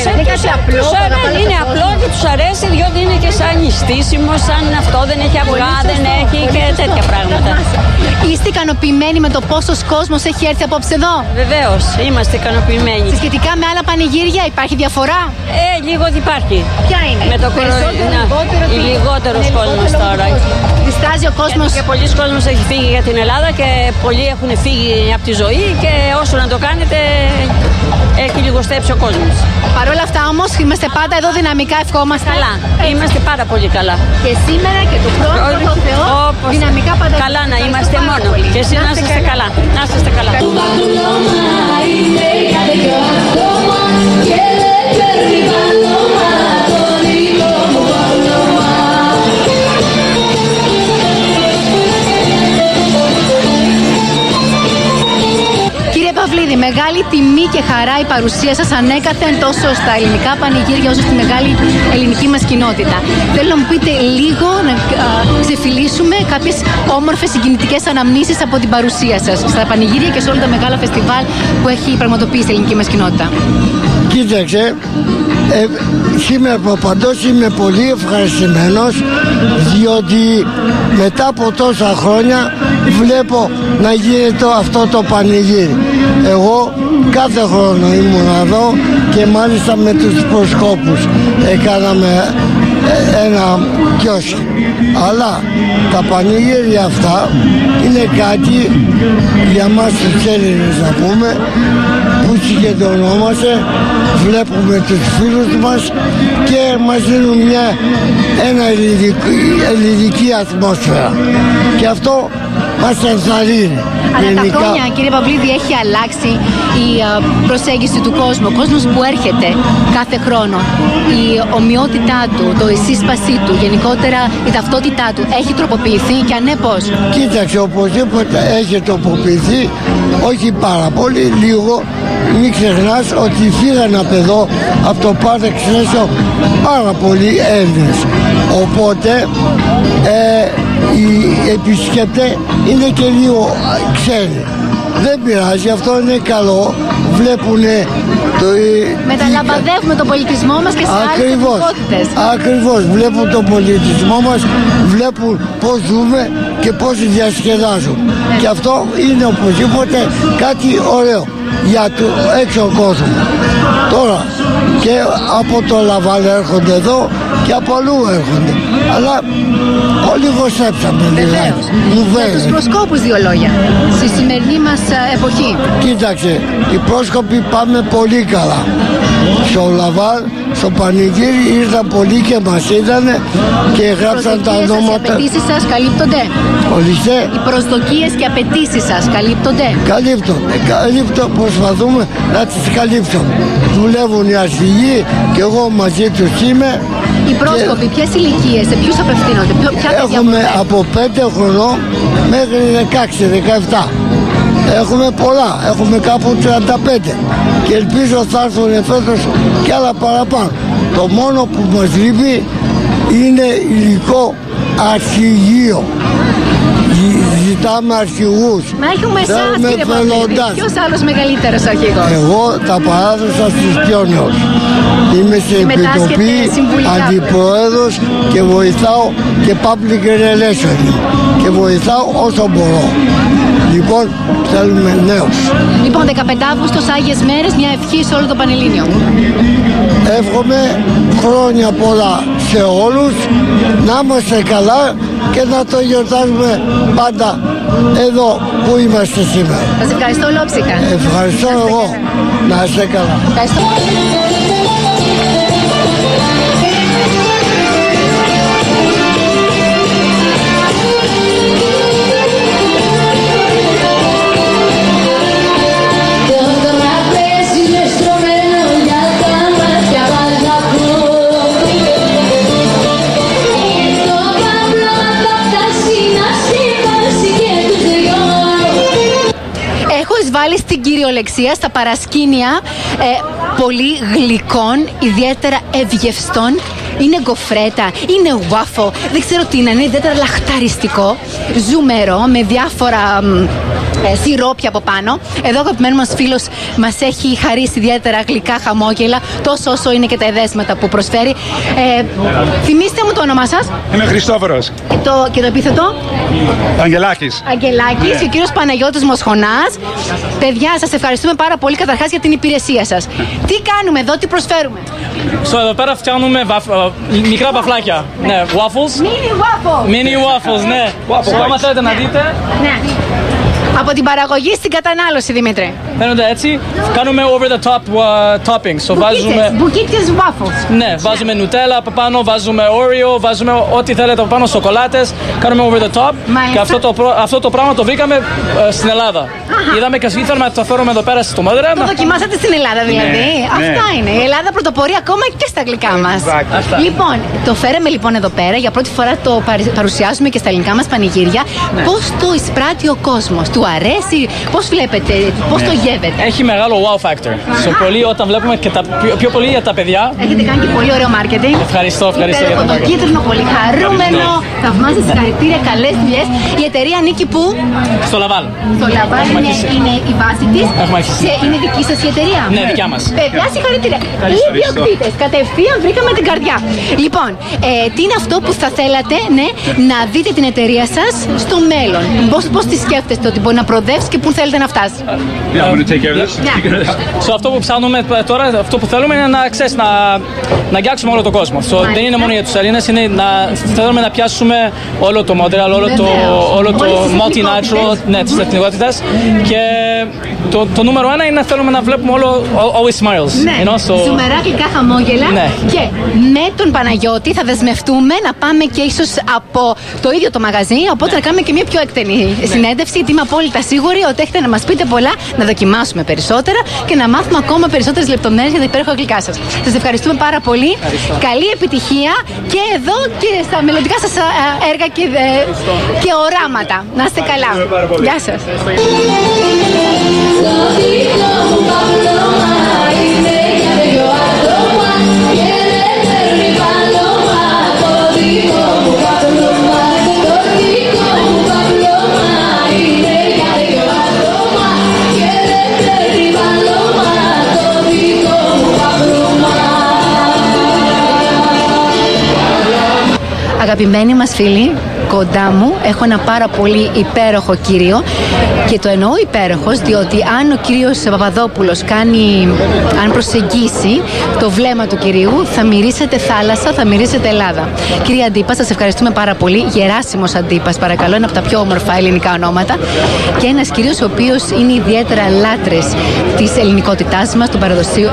είναι απλό και τους αρέσει, διότι είναι και σαν νηστίσιμο, σαν αυτό, δεν έχει αυγά, δεν έχει και τέτοια πράγματα. Είστε ικανοποιημένοι με το πόσος κόσμος έχει έρθει απόψε εδώ? Βεβαίως, είμαστε ικανοποιημένοι. Σε σχετικά με άλλα πανηγύρια υπάρχει διαφορά? Ε, λίγο υπάρχει. Ποια είναι? Με το κορονοϊό. Λιγότερος κόσμος τώρα. Διστάζει ο κόσμος. Και πολλοί κόσμος έχει φύγει για την Ελλάδα και πολλοί έχουν φύγει από τη ζωή και όσο να το κάνετε έχει λιγοστέψει ο κόσμος. Παρ' όλα αυτά όμως είμαστε πάντα εδώ δυναμικά, ευχόμαστε. Καλά, είμαστε πάρα πολύ καλά. Και σήμερα και του χρόνου το Θεό δυναμικά πάντα. Καλά να είμαστε μόνο. Και εσείς να είστε καλά. Να είστε καλά. Παυλίδη, μεγάλη τιμή και χαρά η παρουσία σας ανέκαθεν τόσο στα ελληνικά πανηγύρια όσο στη μεγάλη ελληνική μας κοινότητα. Θέλω να μου πείτε λίγο να α, ξεφυλίσουμε κάποιες όμορφες συγκινητικές αναμνήσεις από την παρουσία σας στα πανηγύρια και σε όλα τα μεγάλα φεστιβάλ που έχει πραγματοποιήσει η ελληνική μας κοινότητα. Κοίταξε, ε, σήμερα από παντός είμαι πολύ ευχαριστημένος διότι μετά από τόσα χρόνια βλέπω να γίνεται αυτό το πανηγύρι. Εγώ κάθε χρόνο ήμουν εδώ και μάλιστα με τους προσκόπους έκαναμε ένα κιόσκι. Αλλά τα πανηγύρια αυτά είναι κάτι για μας τους Έλληνες να πούμε που συγκεντρωνόμαστε, βλέπουμε τους φίλους μας και μας δίνουν μια, ένα ελληνική, ελληνική ατμόσφαιρα και αυτό μας ενθαρρύνει. Αλλά τα χρόνια, κύριε Παυλίδη, έχει αλλάξει η προσέγγιση του κόσμου. Ο κόσμος που έρχεται κάθε χρόνο, η ομοιότητά του, το εσύσπασή του, γενικότερα η ταυτότητά του έχει τροποποιηθεί και αν ναι, πώς? Κοίταξε, οπωσδήποτε έχει τροποποιηθεί, όχι πάρα πολύ, λίγο. Μην ξεχνάς ότι φύγανε από εδώ, από το Park Extension, πάρα πολλοί Έλληνες. Οπότε ε, οι επισκέπτες είναι και λίγο ξένοι. δεν πειράζει, αυτό είναι καλό. Βλέπουνε το... Μεταλαμπαδεύουμε τον πολιτισμό μας και σε άλλες εθνικότητες. Ακριβώς, βλέπουν τον πολιτισμό μας, βλέπουν πώς ζούμε και πώς διασκεδάζουν. Ναι. Και αυτό είναι οπωσδήποτε κάτι ωραίο για το έξω κόσμο. Τώρα και από το Λαβάλ έρχονται εδώ και από αλλού έρχονται. Αλλά όλοι γοσέψαμε δηλαδή. Για τους προσκόπους δύο λόγια στη σημερινή μας εποχή. Κοίταξε, οι πρόσκοποι πάμε πολύ καλά. Στο Λαβάλ, στο πανηγύρι ήρθαν πολλοί και μας είδανε και γράψαν τα ονόματα. Οι απαιτήσεις σας καλύπτονται? Ορίστε. Οι προσδοκίες και απαιτήσεις σας καλύπτονται? Καλύπτονται. Καλύπτω, προσπαθούμε να τις καλύψουμε. Δουλεύουν οι αρχηγοί και εγώ μαζί τους είμαι. Οι πρόσκοποι, και... ποιες ηλικίες, σε ποιους απευθύνονται? Ποια έχουμε από πέντε χρονών μέχρι δεκαέξι δεκαεπτά. Έχουμε πολλά, έχουμε κάπου τριάντα πέντε και ελπίζω θα έρθουν φέτος και άλλα παραπάνω. Το μόνο που μας λείπει είναι υλικό αρχηγείο. Ζητάμε αρχηγούς. Μα έχουμε εσάς κύριε Παπαδίδη. Ποιος άλλος μεγαλύτερος αρχηγός? Εγώ τα παράδοσα στους πιο νέους. Είμαι σε επιτροπή, αντιπρόεδρος και βοηθάω και public relation και βοηθάω όσο μπορώ. Λοιπόν, θέλουμε νέους. Λοιπόν, δεκαπέντε Αυγούστου, Άγιες Μέρες, μια ευχή σε όλο το Πανελλήνιο. Εύχομαι χρόνια πολλά σε όλους, να είμαστε καλά και να το γιορτάζουμε πάντα εδώ που είμαστε σήμερα. Σας ευχαριστώ ολόψυχα. Ευχαριστώ εγώ. Να είστε καλά. Ευχαριστώ. Βάλει στην κυριολεξία, στα παρασκήνια ε, πολύ γλυκών, ιδιαίτερα ευγευστών. Είναι γκοφρέτα, είναι waffle, δεν ξέρω τι είναι, είναι ιδιαίτερα λαχταριστικό, ζουμερό, με διάφορα ε, σιρόπια από πάνω. Εδώ ο αγαπημένος μας φίλος μας έχει χαρίσει ιδιαίτερα γλυκά χαμόγελα, τόσο όσο είναι και τα εδέσματα που προσφέρει. Ε, θυμήστε μου το όνομά σας. Είμαι Χριστόφορος. Και το, και το επίθετο? Αγγελάκης. Αγγελάκης, ναι. Και ο κύριος Παναγιώτης Μοσχονάς. Παιδιά, σας ευχαριστούμε πάρα πολύ καταρχάς για την υπηρεσία σας. Τι κάνουμε εδώ, τι προσφέρουμε? So, εδώ πέρα φτιάχνουμε βαφ, μικρά βαφλάκια. Ναι, ναι waffles. Mini waffles. Mini waffles, ναι. So, άμα θέλετε να δείτε. Ναι. Από την παραγωγή στην κατανάλωση, Δημήτρη. Φαίνονται έτσι. Κάνουμε over the top uh, toppings. So, μπουκίτες, βάζουμε... μπουκίτες waffles. Ναι, βάζουμε νουτέλα από πάνω, βάζουμε Oreo, βάζουμε ό,τι θέλετε από πάνω, σοκολάτες. Κάνουμε over the top. Μα και αυτό το, αυτό το πράγμα το βρήκαμε uh, στην Ελλάδα. Αχα. Είδαμε και ήθελαμε να το φέρουμε εδώ πέρα στο Μόντρεαλ. Το δοκιμάσατε στην Ελλάδα δηλαδή. Ναι. Αυτά ναι. είναι. Η Ελλάδα πρωτοπορεί ακόμα και στα γλυκά μας. Λοιπόν, το φέραμε λοιπόν εδώ πέρα. Για πρώτη φορά το παρουσιάζουμε και στα ελληνικά μας πανηγύρια. Ναι. Πώς το εισπράττει ο κόσμος? Του αρέσει? Πώς βλέπετε? Πώς ναι. το γεύετε? Έχει μεγάλο wow factor. So, πολύ όταν βλέπουμε και τα πιο, πιο πολύ για τα παιδιά. Έχετε κάνει και πολύ ωραίο marketing. Ευχαριστώ, ευχαριστώ για το marketing. Το κίτρινο, πολύ χαρούμενο. Θαυμάζετε, συγχαρητήρια, καλές δουλειές. Η εταιρεία ανήκει πού? Στο Λαβάλ. Στο Λαβάλ είναι, είναι η βάση της. Και είναι δική σας η εταιρεία? Ναι, δικιά μας. Παιδιά, συγχαρητήρια. Οι ιδιοκτήτες, κατευθείαν βρήκαμε την καρδιά. Λοιπόν, ε, τι είναι αυτό που θα θέλατε ναι, να δείτε την εταιρεία σας στο μέλλον? Πώς, πώς τη σκέφτεστε ότι μπορεί να προοδεύσει και πού θέλετε να φτάσει? Yeah, I'm gonna take care of this. Yeah. So, αυτό που ψάχνουμε τώρα, αυτό που θέλουμε είναι να, ξέρεις, να, να αγγίξουμε όλο τον κόσμο. So, δεν είναι μόνο για τους Έλληνες, είναι να θέλουμε να πιάσουμε όλο το Μόντρεαλ, όλο το, όλο το multinational, ναι, της εθνικότητας. Και το, το νούμερο ένα είναι να θέλουμε να βλέπουμε όλο always smiles. Ναι, you know, so... ζουμερά γλυκά χαμόγελα. Ναι. Και με τον Παναγιώτη θα δεσμευτούμε να πάμε και ίσως από το ίδιο το μαγαζί, οπότε ναι. να κάνουμε και μια πιο εκτενή ναι. συνέντευξη, γιατί είμαι απόλυτα σίγουρη ότι έχετε να μας πείτε πολλά, να δοκιμάσουμε περισσότερα και να μάθουμε ακόμα περισσότερες λεπτομέρειες για τα υπέροχα γλυκά σας. Σας ευχαριστούμε πάρα πολύ. Ευχαριστώ. Καλή επιτυχία και εδώ και στα μελλοντικά σας έργα και, και οράματα. Να είστε καλά. Γεια σας. Αγαπημένοι μας φίλοι, κοντά μου έχω ένα πάρα πολύ υπέροχο κύριο και το εννοώ υπέροχος διότι αν ο κύριος Παπαδόπουλος κάνει, αν προσεγγίσει το βλέμμα του κυρίου θα μυρίσετε θάλασσα, θα μυρίσετε Ελλάδα. Κύριε Αντίπα, σας ευχαριστούμε πάρα πολύ. Γεράσιμος Αντίπας, παρακαλώ, είναι από τα πιο όμορφα ελληνικά ονόματα και ένας κύριος ο οποίος είναι ιδιαίτερα λάτρης της ελληνικότητάς μας, των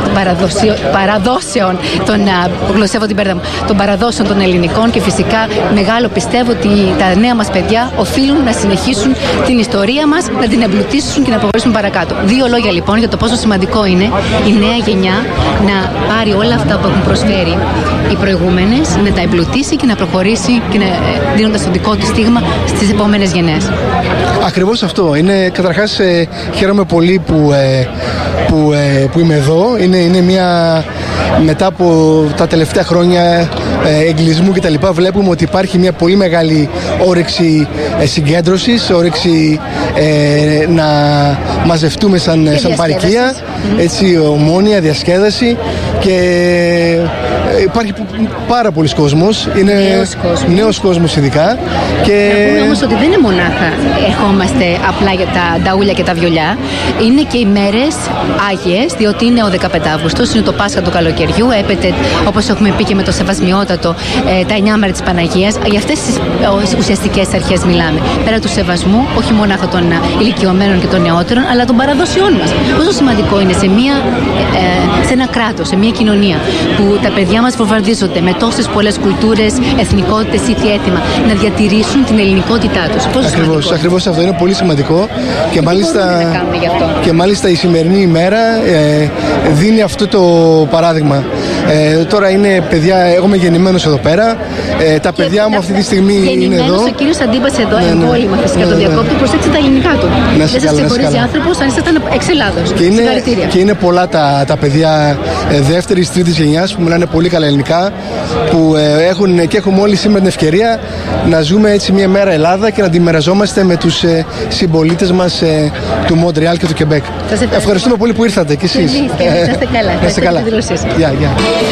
παραδόσεων, των, γλωσσεύω την πέρδα μου, των παραδόσεων των ελληνικών και φυσικά μεγάλο πιστεύω ότι τα νέα μας παιδιά οφείλουν να συνεχίσουν την ιστορία μας, να την εμπλουτίσουν και να προχωρήσουν παρακάτω. Δύο λόγια λοιπόν για το πόσο σημαντικό είναι η νέα γενιά να πάρει όλα αυτά που έχουν προσφέρει οι προηγούμενες, να τα εμπλουτίσει και να προχωρήσει και να, δίνοντας το δικό του στίγμα στις επόμενες γενναίες. Ακριβώς αυτό. Είναι, καταρχάς ε, χαίρομαι πολύ που, ε, που, ε, που είμαι εδώ. Είναι, είναι μια, μετά από τα τελευταία χρόνια ε, εγκλισμού και τα λοιπά, βλέπουμε ότι υπάρχει μια πολύ μεγάλη όρεξη ε, συγκέντρωσης, όρεξη ε, να μαζευτούμε σαν, σαν παροικία, έτσι, ομόνοια, διασκέδαση και υπάρχει πάρα πολλοί κόσμος, είναι νέος κόσμος, νέος κόσμος ειδικά. Και... Να πούμε όμως ότι δεν είναι μονάχα ερχόμαστε απλά για τα νταούλια και τα βιολιά, είναι και οι μέρες Άγιες, διότι είναι ο δεκαπέντε Αυγούστος, είναι το Πάσχα του καλοκαιριού, έπεται όπως έχουμε πει και με το Σεβασμιότατο ε, τα εννιά μέρη της Παναγίας. Για αυτές τις ουσιαστικές αρχές μιλάμε. Πέρα του σεβασμού, όχι μονάχα των ηλικιωμένων και των νεότερων, αλλά των παραδοσιών μας. Πόσο σημαντικό είναι σε, μια, ε, σε ένα κράτος, σε μια κοινωνία που τα παιδιά μας βομβαρδίζονται με τόσες πολλές κουλτούρες, εθνικότητες ή τι έθιμα, να διατηρήσουν την ελληνικότητά τους. Ακριβώς, ακριβώς αυτό είναι πολύ σημαντικό και μάλιστα, και μάλιστα η σημερινή ημέρα ε, δίνει αυτό το παράδειγμα. Ε, τώρα είναι παιδιά, εγώ είμαι γεννημένος εδώ πέρα, ε, τα και παιδιά μου αυτή τη στιγμή είναι εδώ. Ο κύριος Αντίπας εδώ, ναι, ναι, εμπόλυμα φυσικά ναι, ναι, το διακόπτω, προσέξτε τα ελληνικά του. Δεν σας ξεχωρίζει άνθρωπος αν ήσασταν εξ Ελλάδος. Και είναι, και είναι πολλά τα, τα παιδιά ε, δεύτερης, τρίτης γενιάς που μιλάνε πολύ καλά ελληνικά, που ε, έχουν και έχουμε όλοι σήμερα την ευκαιρία να ζούμε έτσι μια μέρα Ελλάδα και να τη μοιραζόμαστε με τους ε, συμπολίτες μας ε, του Μοντρεάλ και του Κεμπέκ. Ευχαριστούμε πολύ που ήρθατε και εσείς. Να είστε καλά. Να είστε καλά. Γεια, γεια.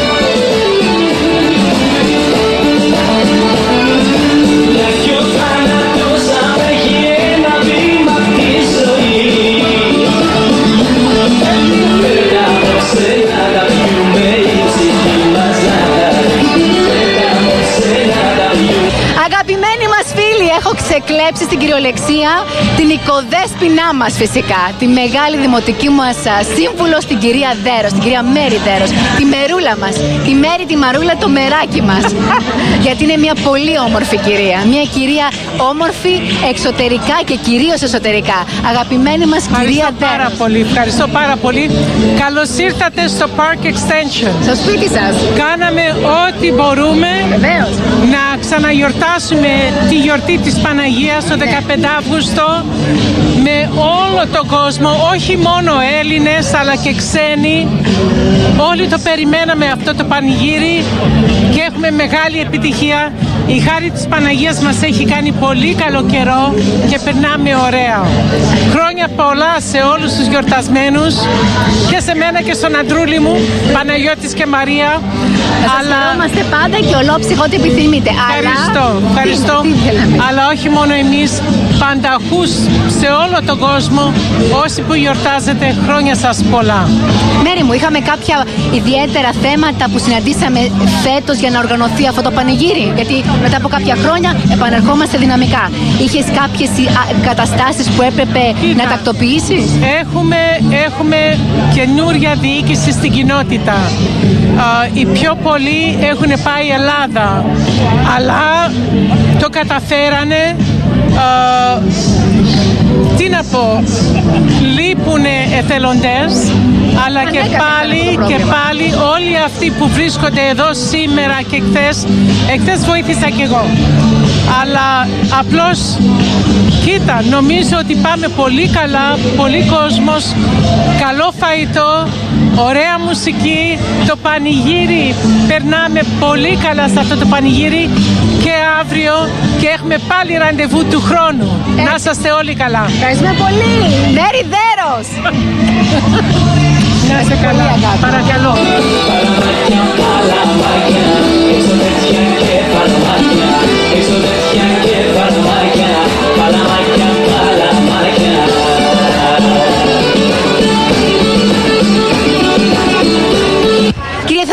Έχω ξεκλέψει στην κυριολεξία την οικοδέσποινά μας φυσικά, τη μεγάλη δημοτική μας σύμβουλο, την κυρία Δέρος, την κυρία Μέρη Δέρος, τη μερούλα μας, τη Μέρη τη Μαρούλα, το μεράκι μας. Γιατί είναι μια πολύ όμορφη κυρία, μια κυρία όμορφη εξωτερικά και κυρίως εσωτερικά. Αγαπημένη μας κυρία Δέρος. Πάρα πολύ, ευχαριστώ πάρα πολύ. Καλώς ήρθατε στο Park Extension. Στο σπίτι σας. Κάναμε ό,τι μπορούμε. Βεβαίως. Να ξαναγιορτάσουμε τη γιορτή της Παναγίας το δεκαπέντε Αυγούστου με όλο τον κόσμο, όχι μόνο Έλληνες αλλά και ξένοι. Όλοι το περιμέναμε αυτό το πανηγύρι και έχουμε μεγάλη επιτυχία. Η χάρη της Παναγίας μας έχει κάνει πολύ καλό καιρό και περνάμε ωραία. Χρόνια πολλά σε όλους τους γιορτασμένους και σε μένα και στον αντρούλη μου, Παναγιώτης και Μαρία. Αλλά είμαστε πάντα και ολόψυχο ό,τι επιθυμείτε. Ευχαριστώ, αλλά... ευχαριστώ. Αλλά όχι μόνο εμείς, πανταχούς σε όλο τον κόσμο, όσοι που γιορτάζετε, χρόνια σας πολλά. Μέρη μου, είχαμε κάποια ιδιαίτερα θέματα που συναντήσαμε φέτος για να οργανωθεί αυτό το πανηγύρι. Γιατί μετά από κάποια χρόνια επανερχόμαστε δυναμικά. Είχες κάποιες καταστάσεις που έπρεπε Κοίτα, να τακτοποιήσεις? Έχουμε, έχουμε καινούρια διοίκηση στην κοινότητα. Uh, οι πιο πολλοί έχουν πάει Ελλάδα, αλλά το καταφέρανε. Uh, τι να πω, λείπουνε εθελοντές, αλλά και πάλι, και πάλι όλοι αυτοί που βρίσκονται εδώ σήμερα και χθες, εχθές βοήθησα κι εγώ. Αλλά απλώς, κοίτα, νομίζω ότι πάμε πολύ καλά, πολύ κόσμος, καλό φαγητό, ωραία μουσική, το πανηγύρι, περνάμε πολύ καλά σε αυτό το πανηγύρι και αύριο και έχουμε πάλι ραντεβού του χρόνου. Ε. Να είσαστε όλοι καλά. Ευχαριστούμε πολύ. Μέρη Δέρος. Να είστε καλά. Παρακαλώ.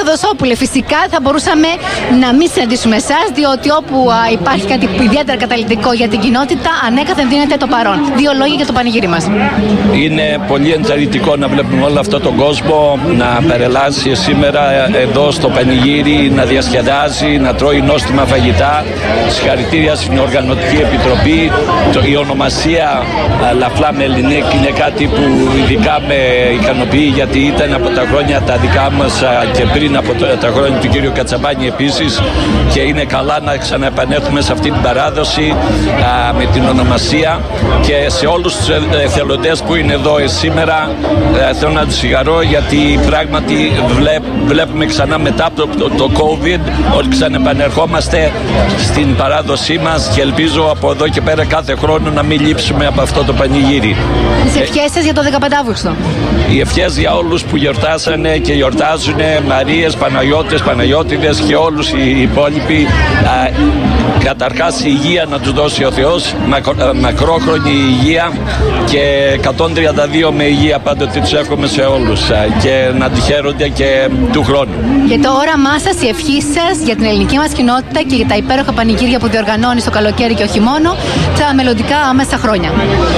Παπαδοσόπουλε, φυσικά θα μπορούσαμε να μην συναντήσουμε εσάς, διότι όπου α, υπάρχει κάτι ιδιαίτερα καταλυτικό για την κοινότητα, ανέκαθεν δίνεται το παρόν. Δύο λόγια για το πανηγύρι μας. Είναι πολύ ενθαρρυντικό να βλέπουμε όλο αυτόν τον κόσμο να περελάσει σήμερα εδώ στο πανηγύρι, να διασκεδάζει, να τρώει νόστιμα φαγητά. Συγχαρητήρια στην Οργανωτική Επιτροπή. Η ονομασία La Flamme Hellenique είναι κάτι που ειδικά με ικανοποιεί, γιατί ήταν από τα χρόνια τα δικά μας και πριν από τα χρόνια του κύριου Κατσαμπάνη επίσης, και είναι καλά να ξαναεπανέλθουμε σε αυτή την παράδοση α, με την ονομασία. Και σε όλους τους εθελοντές που είναι εδώ σήμερα α, θέλω να τους συγχαρώ, γιατί πράγματι βλέπ, βλέπουμε ξανά μετά από το, το, το COVID ότι ξαναεπανερχόμαστε στην παράδοσή μας, και ελπίζω από εδώ και πέρα κάθε χρόνο να μην λείψουμε από αυτό το πανηγύρι. Τις ευχές σας για το δεκαπέντε Αυγούστου. Οι ευχές για όλους που γιορτάσανε και γιορτάζουν, Μαρίες, Παναγιώτες, Παναγιώτηδες και όλους οι υπόλοιποι. Α, καταρχάς η υγεία να τους δώσει ο Θεός, μακρο, μακρόχρονη υγεία, και εκατόν τριάντα δύο με υγεία πάντοτε τους εύχομαι σε όλους, α, και να τη χαίρονται και του χρόνου. Και το όραμά σας, η ευχή σας για την ελληνική μας κοινότητα και για τα υπέροχα πανηγύρια που διοργανώνει στο καλοκαίρι και όχι μόνο, τα μελλοντικά άμεσα χρόνια.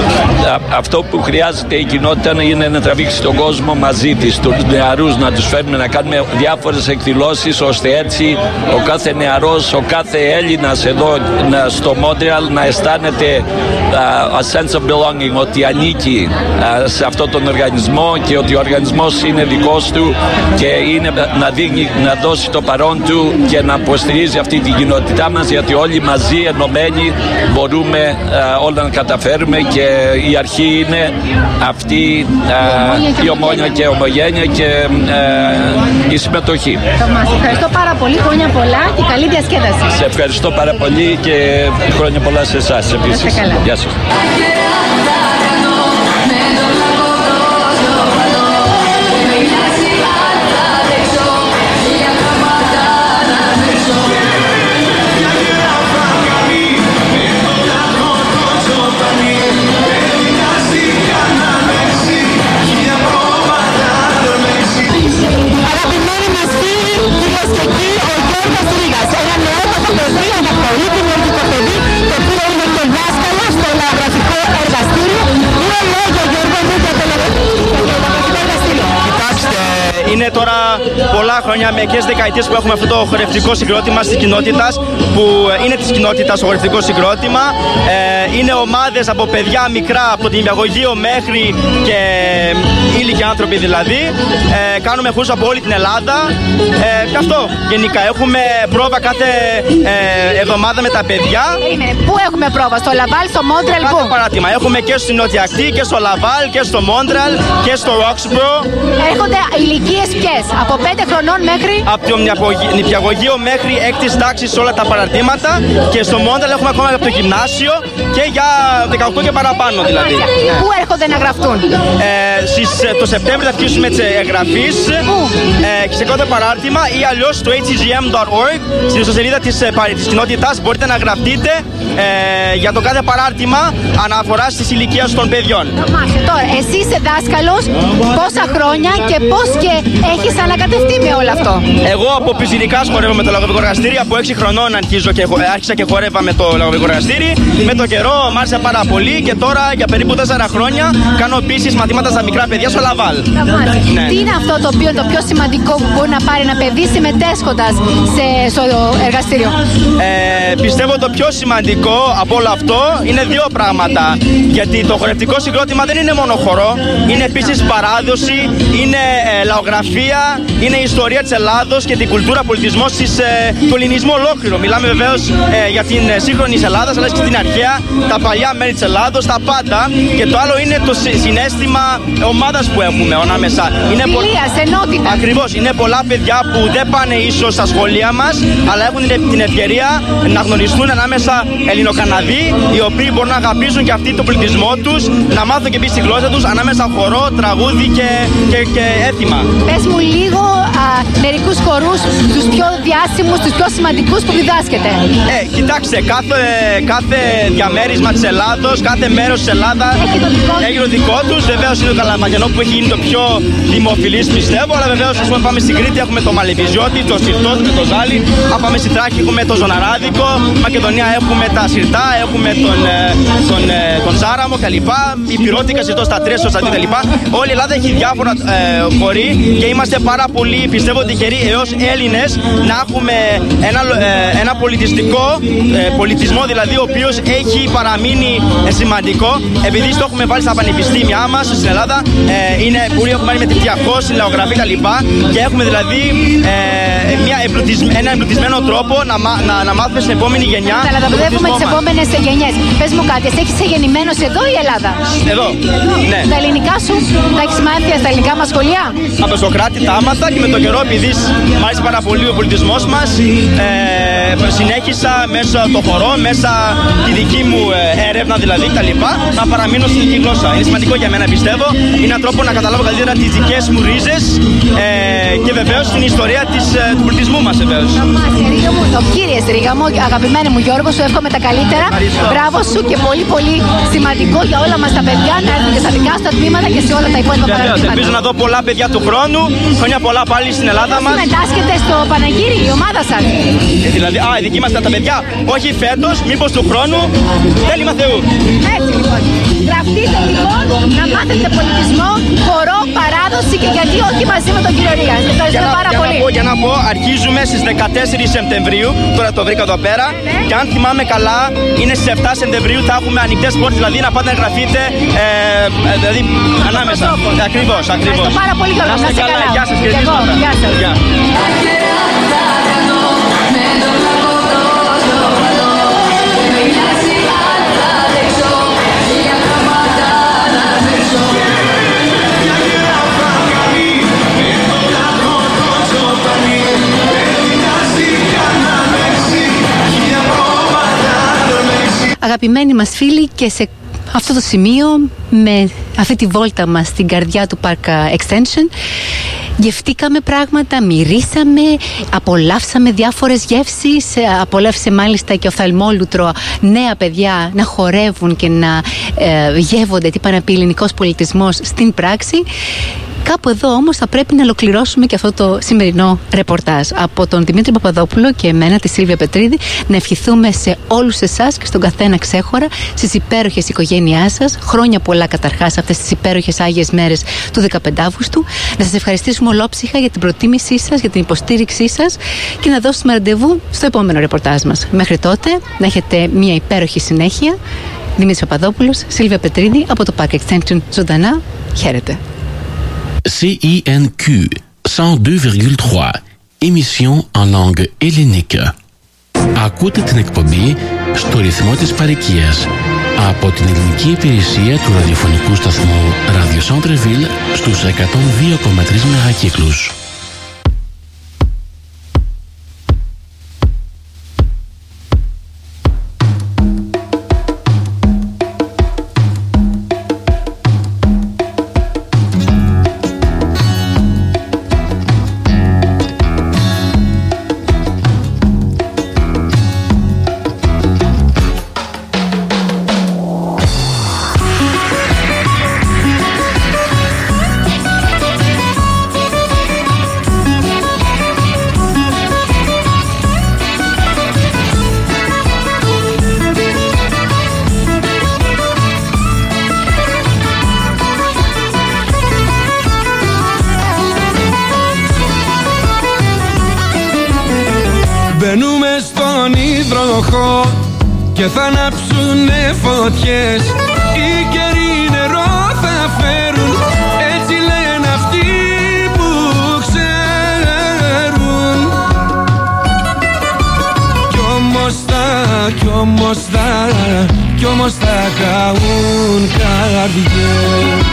Α, αυτό που χρειάζεται η κοινότητα είναι να τραβήξει τον κόσμο μαζί της, τους νεαρούς να τους φέρνουμε, να κάνουμε διάφορες εκδηλώσεις, ώστε έτσι ο κάθε νεαρός, ο κάθε Έλληνας εδώ να, στο Μόντρεαλ να αισθάνεται uh, a sense of belonging, ότι ανήκει uh, σε αυτόν τον οργανισμό, και ότι ο οργανισμός είναι δικός του και είναι να, δίνει, να δώσει το παρόν του και να υποστηρίζει αυτή την κοινότητά μας, γιατί όλοι μαζί ενωμένοι μπορούμε uh, όλα να καταφέρουμε, και η αρχή είναι αυτή uh, η ομόνια και ομογένεια και uh, η συμμετοχή. Ευχαριστώ πάρα πολύ, χρόνια πολλά και καλή διασκέδαση. Σε ευχαριστώ πάρα πολύ και χρόνια πολλά σε εσάς επίσης. Γεια σας. Είναι τώρα πολλά χρόνια, μερικές δεκαετίες που έχουμε αυτό το χορευτικό συγκρότημα της κοινότητας, που είναι της κοινότητας το χορευτικό συγκρότημα. Ε, είναι ομάδες από παιδιά μικρά, από την νηπιαγωγείο μέχρι και ήλικοι άνθρωποι δηλαδή. Ε, κάνουμε χορούς από όλη την Ελλάδα. Ε, και αυτό γενικά. Έχουμε πρόβα κάθε ε, εβδομάδα με τα παιδιά. Είναι. Πού έχουμε πρόβα, στο Λαβάλ, στο Μόντρεαλ, πού? Παράδειγμα, έχουμε και στην Νότια Ακτή και στο Λαβάλ και στο Μόντρεαλ και στο Ρόξμπρο. Έρχονται ηλικίες ποιες, από πέντε χρονών μέχρι? Από το νηπιαγωγείο μέχρι έκτης τάξης σε όλα τα παραρτήματα, και στο Μόντρεαλ έχουμε ακόμα από το γυμνάσιο και για δεκαοκτώ και παραπάνω δηλαδή. Πού έρχονται να γραφτούν? Ε, στις, το Σεπτέμβριο θα αρχίσουμε τις εγγραφείς ε, σε κάθε παράρτημα, ή αλλιώς στο έιτς σι τζι εμ τελεία org, στην ιστοσελίδα της, της κοινότητας μπορείτε να γραφτείτε ε, για το κάθε παράρτημα αναφορά στις ηλικίες των παιδιών. Τώρα, εσύ είσαι δάσκαλος πόσα χρόνια και πώς και έχεις ανακατευτεί με όλο αυτό? Εγώ από πιζιλικάς χορεύω με το λαγωγικό εργαστήρι, από έξι χρονών αρχίζω και, άρχισα και χορεύα με το λαγωγικό εργαστήρι. Με το καιρό μ' άρεσε πάρα πολύ, και τώρα για περίπου τέσσερα χρόνια κάνω επίσης μαθήματα στα μικρά παιδιά στο Λαβάλ. Ναι. Τι είναι αυτό το οποίο το πιο σημαντικό που μπορεί να πάρει ένα παιδί συμμετέσχοντας σε, στο εργαστήριο? Ε, πιστεύω το πιο σημαντικό από όλο αυτό είναι δύο πράγματα. Γιατί το χορευτικό συγκρότημα δεν είναι μόνο χορό, είναι επίσης παράδοση, είναι ε, λαογραφία, είναι η ιστορία της Ελλάδος και την κουλτούρα, πολιτισμός της, ε, του ελληνισμού ολόκληρο. Μιλάμε βεβαίως ε, για την σύγχρονη Ελλάδα, αλλά και την αρχαία, τα παλιά μέρη της Ελλάδος, τα πάντα. Και το άλλο είναι το συναίσθημα ομάδας που έχουμε ανάμεσα. Είναι φιλίας, ενότητα. Ακριβώς, είναι πολλά παιδιά που δεν πάνε ίσως στα σχολεία μας, αλλά έχουν την ευκαιρία να γνωριστούν ανάμεσα Ελληνοκαναδοί, οι οποίοι μπορούν να αγαπήσουν και αυτοί τον πολιτισμό τους, να μάθουν και επίσης τη γλώσσα τους, ανάμεσα χορό, τραγούδι και, και, και έθιμα. Πες μου λίγο α, μερικούς χορούς, τους πιο διάσημους, τους πιο σημαντικούς που διδάσκετε? Ε, κοιτάξτε, κάθε, κάθε διαμέρισμα της Ελλάδος, κάθε μέρος της Ελλάδας έχει το δικό, έχει το δικό τους. Βεβαίως είναι το Καλαμαγιανό που έχει γίνει το πιο δημοφιλής, πιστεύω, αλλά βεβαίως ας πούμε πάμε στην Κρήτη έχουμε το Μαλεβιζιώτη, το Σιρτό, το Ζάλι. Αν πάμε στην Τράκη έχουμε το Ζωναράδικο, Μακεδονία έχουμε τα Σιρτά, έχουμε τον, τον, τον Ζάραμο κλπ. Η Πυρώτικα, Σιρτό στα τρία, στο Στατή κλπ. Όλη η Ελλάδα έχει διάφορα ε, χωρί και είμαστε πάρα πολύ, πιστεύω, τυχεροί έως Έλληνες να έχουμε ένα, ε, ένα πολιτιστικό ε, πολιτισμό, δηλαδή ο οποίος έχει παραμείνει ε, σημαντικό, επειδή το έχουμε βάλει στα πανεπιστήμια μας στην Ελλάδα. Ε, είναι πολύ έχουμε βάλει με τη διακόσια λαογραφή κλπ. Και έχουμε δηλαδή ε, μια εμπλουτισμ, ένα εμπλουτισμένο τρόπο να, να, να μάθουμε στην επόμενη γενιά. Αλλά θα δουλεύουμε τις επόμενες γενιές. Πες μου κάτι, εσύ έχεις γεννημένος εδώ η Ελλάδα? Εδώ, ναι. Τα ελληνικά σου τα έχεις μάθει στα ελληνικά μας σχολεία? Από Σοκράτη τα άμαθα και με τον καιρό, επειδή μ' άρεσε πάρα πολύ ο πολιτισμός μας, ε, συνέχισα μέσα το χορό, μέσα τη δική μου έρευνα δηλαδή τα λοιπά, να παραμείνω στην ελληνική γλώσσα. Είναι σημαντικό για μένα, πιστεύω. Είναι έναν τρόπο να καταλάβω καλύτερα τις δικές μου ρίζες ε, και βεβαίως την ιστορία της, ε, του πολιτισμού μας, βεβαίως. Το κύριες Ρίγα μου, αγαπημένη μου Γιώργο, σου εύχομαι τα καλύτερα. Μπράβο σου και πολύ πολύ σημαντικό για όλα μας τα παιδιά να έρθουν και στα δικά σου τα τμήματα και σε όλα τα υπόλοιπα παραδείγματα. Ελπίζω να δω πολλά παιδιά του χρόνου. Χρόνια πολλά πάλι στην Ελλάδα μας. Συμμετάσχετε στο Παναγύρι, η ομάδα σας? Ε, δηλαδή, α, η δική μας τα παιδιά. Όχι φέτος, μήπως του χρόνου. Θέλημα Θεού. Έτσι λοιπόν. Γραφτείτε λοιπόν να μάθετε πολιτισμό, χορό, παράδοση και γιατί όχι μαζί με τον κύριο Ρίγα. Ευχαριστώ πάρα για πολύ. Να πω, για να πω, αρχίζουμε στις δεκατέσσερις Σεπτεμβρίου. Τώρα το βρήκα εδώ πέρα. Ναι. Και αν θυμάμαι καλά, είναι στις επτά Σεπτεμβρίου. Θα έχουμε ανοιχτές πόρτες, δηλαδή να πάτε να εγγραφείτε. Ε, δηλαδή ανάμεσα. Ακριβώς, ακριβώς. Ευχαριστώ πάρα πολύ, Γιώργο. Να είστε καλά. Γεια σας, κύριε Γεια σας. Γεια. Αγαπημένοι μας φίλοι, και σε αυτό το σημείο, με αυτή τη βόλτα μας στην καρδιά του Park Extension, γευτήκαμε πράγματα, μυρίσαμε, απολαύσαμε διάφορες γεύσεις, απολαύσε μάλιστα και ο Θαλμόλουτρο νέα παιδιά να χορεύουν και να ε, γεύονται τι πάει να πει ελληνικός πολιτισμός στην πράξη. Κάπου εδώ όμως θα πρέπει να ολοκληρώσουμε και αυτό το σημερινό ρεπορτάζ. Από τον Δημήτρη Παπαδόπουλο και εμένα, τη Σίλβια Πετρίδη, να ευχηθούμε σε όλους εσάς και στον καθένα ξέχωρα, στις υπέροχες οικογένειάς σας, χρόνια πολλά καταρχάς αυτές τις υπέροχες Άγιες μέρες του δεκαπέντε Αυγούστου. Να σας ευχαριστήσουμε ολόψυχα για την προτίμησή σας, για την υποστήριξή σας και να δώσουμε ραντεβού στο επόμενο ρεπορτάζ μας. Μέχρι τότε να έχετε μια υπέροχη συνέχεια. Δημήτρης Παπαδόπουλος, Σίλβια Πετρίδη από το Park Extension ζωντανά. Χαίρετε. C I N Q cent deux virgule trois, émission en langue hellénique. Ακούτε την εκπομπή στο ρυθμό της παροικίας από την ελληνική υπηρεσία του ραδιοφωνικού σταθμού Radio Centre-Ville στους εκατόν δύο κόμμα τρία μεγακύκλους. Και θα ανάψουνε φωτιές, οι καιροί νερό θα φέρουν, έτσι λένε αυτοί που ξέρουν. Κι όμως θα, κι όμως θα, κι όμως θα καούν καρδιές.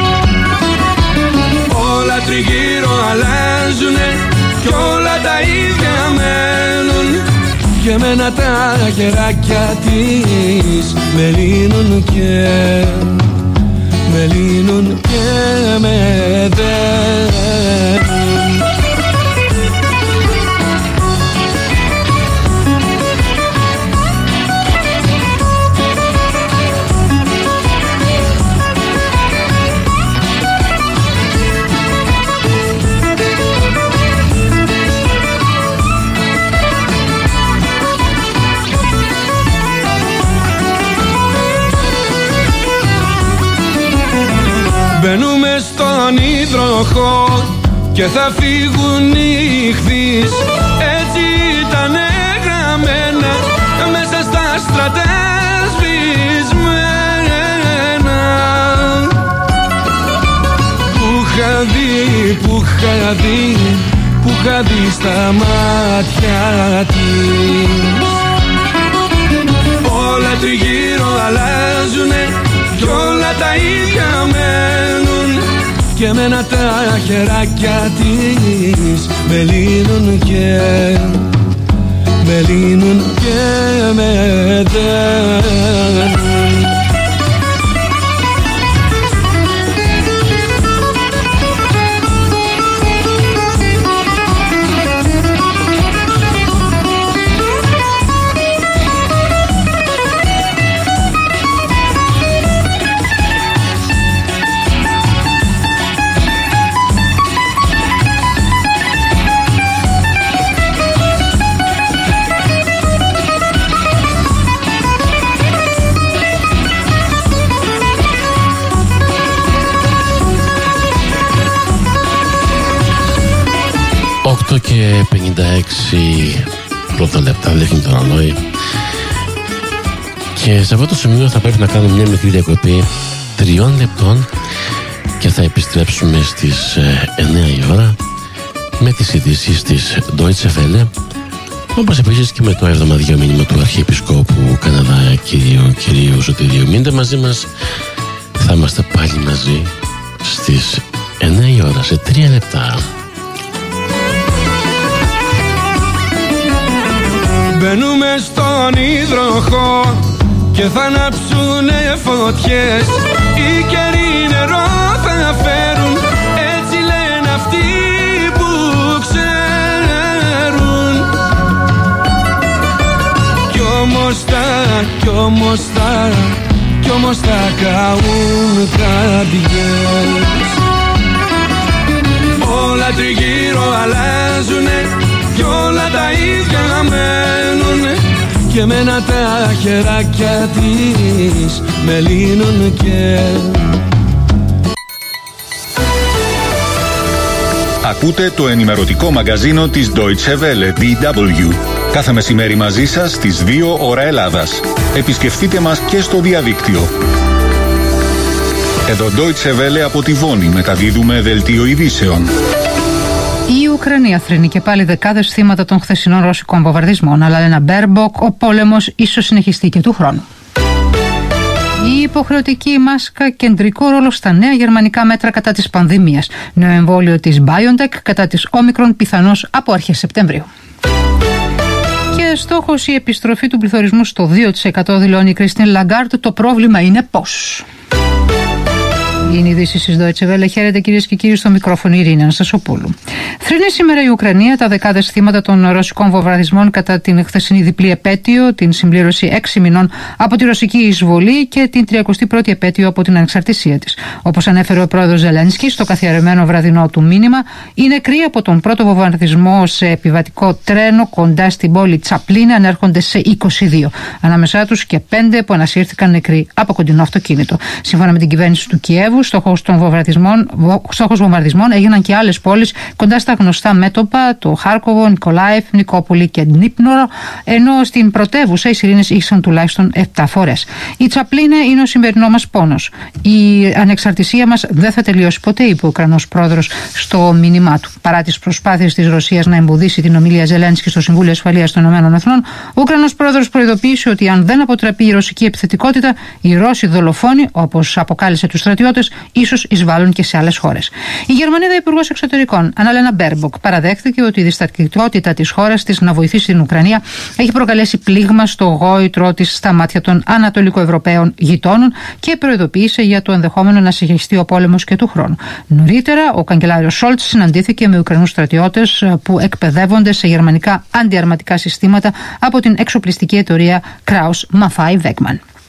Όλα τριγύρω αλλάζουνε κι όλα τα ίδια μένουν. Και εμένα τα χεράκια της με λύνουν και με λύνουν και με δένουν. υδροχό και θα φύγουν νύχθεις. Έτσι ήταν γραμμένα μέσα στα στρατά σβησμένα. Που είχα δει, που είχα δει, που είχα δει στα μάτια της. Όλα τριγύρω αλλάζουνε κι όλα τα ίδια μένουν και εμένα τα χεράκια της με λύνουν και με λύνουν και με δένουν. οκτώ και πενήντα έξι πρώτα λεπτά δείχνει το ρολόι και σε αυτό το σημείο θα πρέπει να κάνουμε μια μικρή διακοπή τριών λεπτών και θα επιστρέψουμε στις εννιά η ώρα με τις ειδήσεις της Deutsche Welle, όπως επίσης και με το εβδομαδιαίο μήνυμα του Αρχιεπισκόπου Καναδά κυρίου, κυρίου Σωτηρίου. Μείνετε μαζί μας, θα είμαστε πάλι μαζί στις εννιά η ώρα σε τρία λεπτά. Μπαίνουμε στον υδροχό και θα ανάψουνε φωτιές. Οι καιροί νερό θα φέρουν, έτσι λένε αυτοί που ξέρουν. Κι όμως τα, κι όμως τα, κι όμως τα καούν καρδιές. Όλα τριγύρω αλλάζουνε κι όλα τα ίδια μένουν και εμένα τα χεράκια της με λύνουν και... Ακούτε το ενημερωτικό μαγκαζίνο της Deutsche Welle ντι ντάμπλιου. Κάθε μεσημέρι μαζί σας στις δύο ώρα Ελλάδας. Επισκεφτείτε μας και στο διαδίκτυο. Εδώ Deutsche Welle από τη Βόνη μεταδίδουμε δελτίο ειδήσεων. Η Ουκρανία θρηνεί και πάλι δεκάδες θύματα των χθεσινών ρωσικών βομβαρδισμών, αλλά ένα Μπέρμποκ, ο πόλεμος ίσως συνεχιστεί και του χρόνου. Η υποχρεωτική μάσκα κεντρικό ρόλο στα νέα γερμανικά μέτρα κατά της πανδημίας. Νέο εμβόλιο της BioNTech κατά της Όμικρον πιθανώς από αρχές Σεπτεμβρίου. Και στόχος η επιστροφή του πληθωρισμού στο δύο τοις εκατό, δηλώνει η Κριστίν Λαγκάρντ. Το πρόβλημα είναι πώς. Είναι η είδηση της Deutsche Welle. Χαίρετε κυρίες και κύριοι, στο μικρόφωνο η Ειρήνη Αναστασοπούλου. Θρηνεί σήμερα η Ουκρανία τα δεκάδες θύματα των ρωσικών βομβαρδισμών κατά την χθεσινή διπλή επέτειο, την συμπλήρωση έξι μηνών από τη ρωσική εισβολή και την τριακοστή πρώτη επέτειο από την ανεξαρτησία της. Όπως ανέφερε ο πρόεδρος Ζελένσκι στο καθιερωμένο βραδινό του μήνυμα, οι νεκροί από τον πρώτο βομβαρδισμό σε επιβατικό τρένο κοντά στην πόλη Τσαπλίνα ανέρχονται σε είκοσι δύο. Ανάμεσά τους και πέντε που ανασύρθηκαν νεκροί από κοντινό αυτοκίνητο. Σύμφωνα με την κυβέρνηση του Κιέβου, στόχος των βομβαρδισμών, στόχος βομβαρδισμών έγιναν και άλλες πόλεις κοντά στα γνωστά μέτωπα, το Χάρκοβο, Νικολάιεφ, Νικόπολη και Ντνίπνορο, ενώ στην πρωτεύουσα οι σιρήνες ήσαν τουλάχιστον επτά φορές. Η Τσαπλίνα είναι ο σημερινό μας πόνος. Η ανεξαρτησία μας δεν θα τελειώσει ποτέ, είπε ο Ουκρανός πρόεδρος στο μήνυμά του. Παρά τις προσπάθειες της Ρωσίας να εμποδίσει την ομιλία Ζελένσκι στο Συμβούλιο Ασφαλείας των Ηνωμένων Εθνών, ο Ουκρανός πρόεδρος προειδοποίησε ότι αν δεν αποτραπεί η ρωσική επιθετικότητα, οι Ρώσοι δολοφόνοι, όπως αποκάλεσε τους στρατιώτες, ίσως εισβάλλουν και σε άλλες χώρες. Η Γερμανίδα Υπουργός Εξωτερικών, Αναλένα Μπέρμποκ, παραδέχθηκε ότι η διστακτικότητα της χώρας της να βοηθήσει την Ουκρανία έχει προκαλέσει πλήγμα στο γόητρό της στα μάτια των Ανατολικοευρωπαίων γειτόνων και προειδοποίησε για το ενδεχόμενο να συνεχιστεί ο πόλεμος και του χρόνου. Νωρίτερα, ο καγκελάριος Σόλτς συναντήθηκε με Ουκρανούς στρατιώτες που εκπαιδεύονται σε γερμανικά αντιαρματικά συστήματα από την εξοπλιστική εταιρεία Kraus Maffei Wegmann.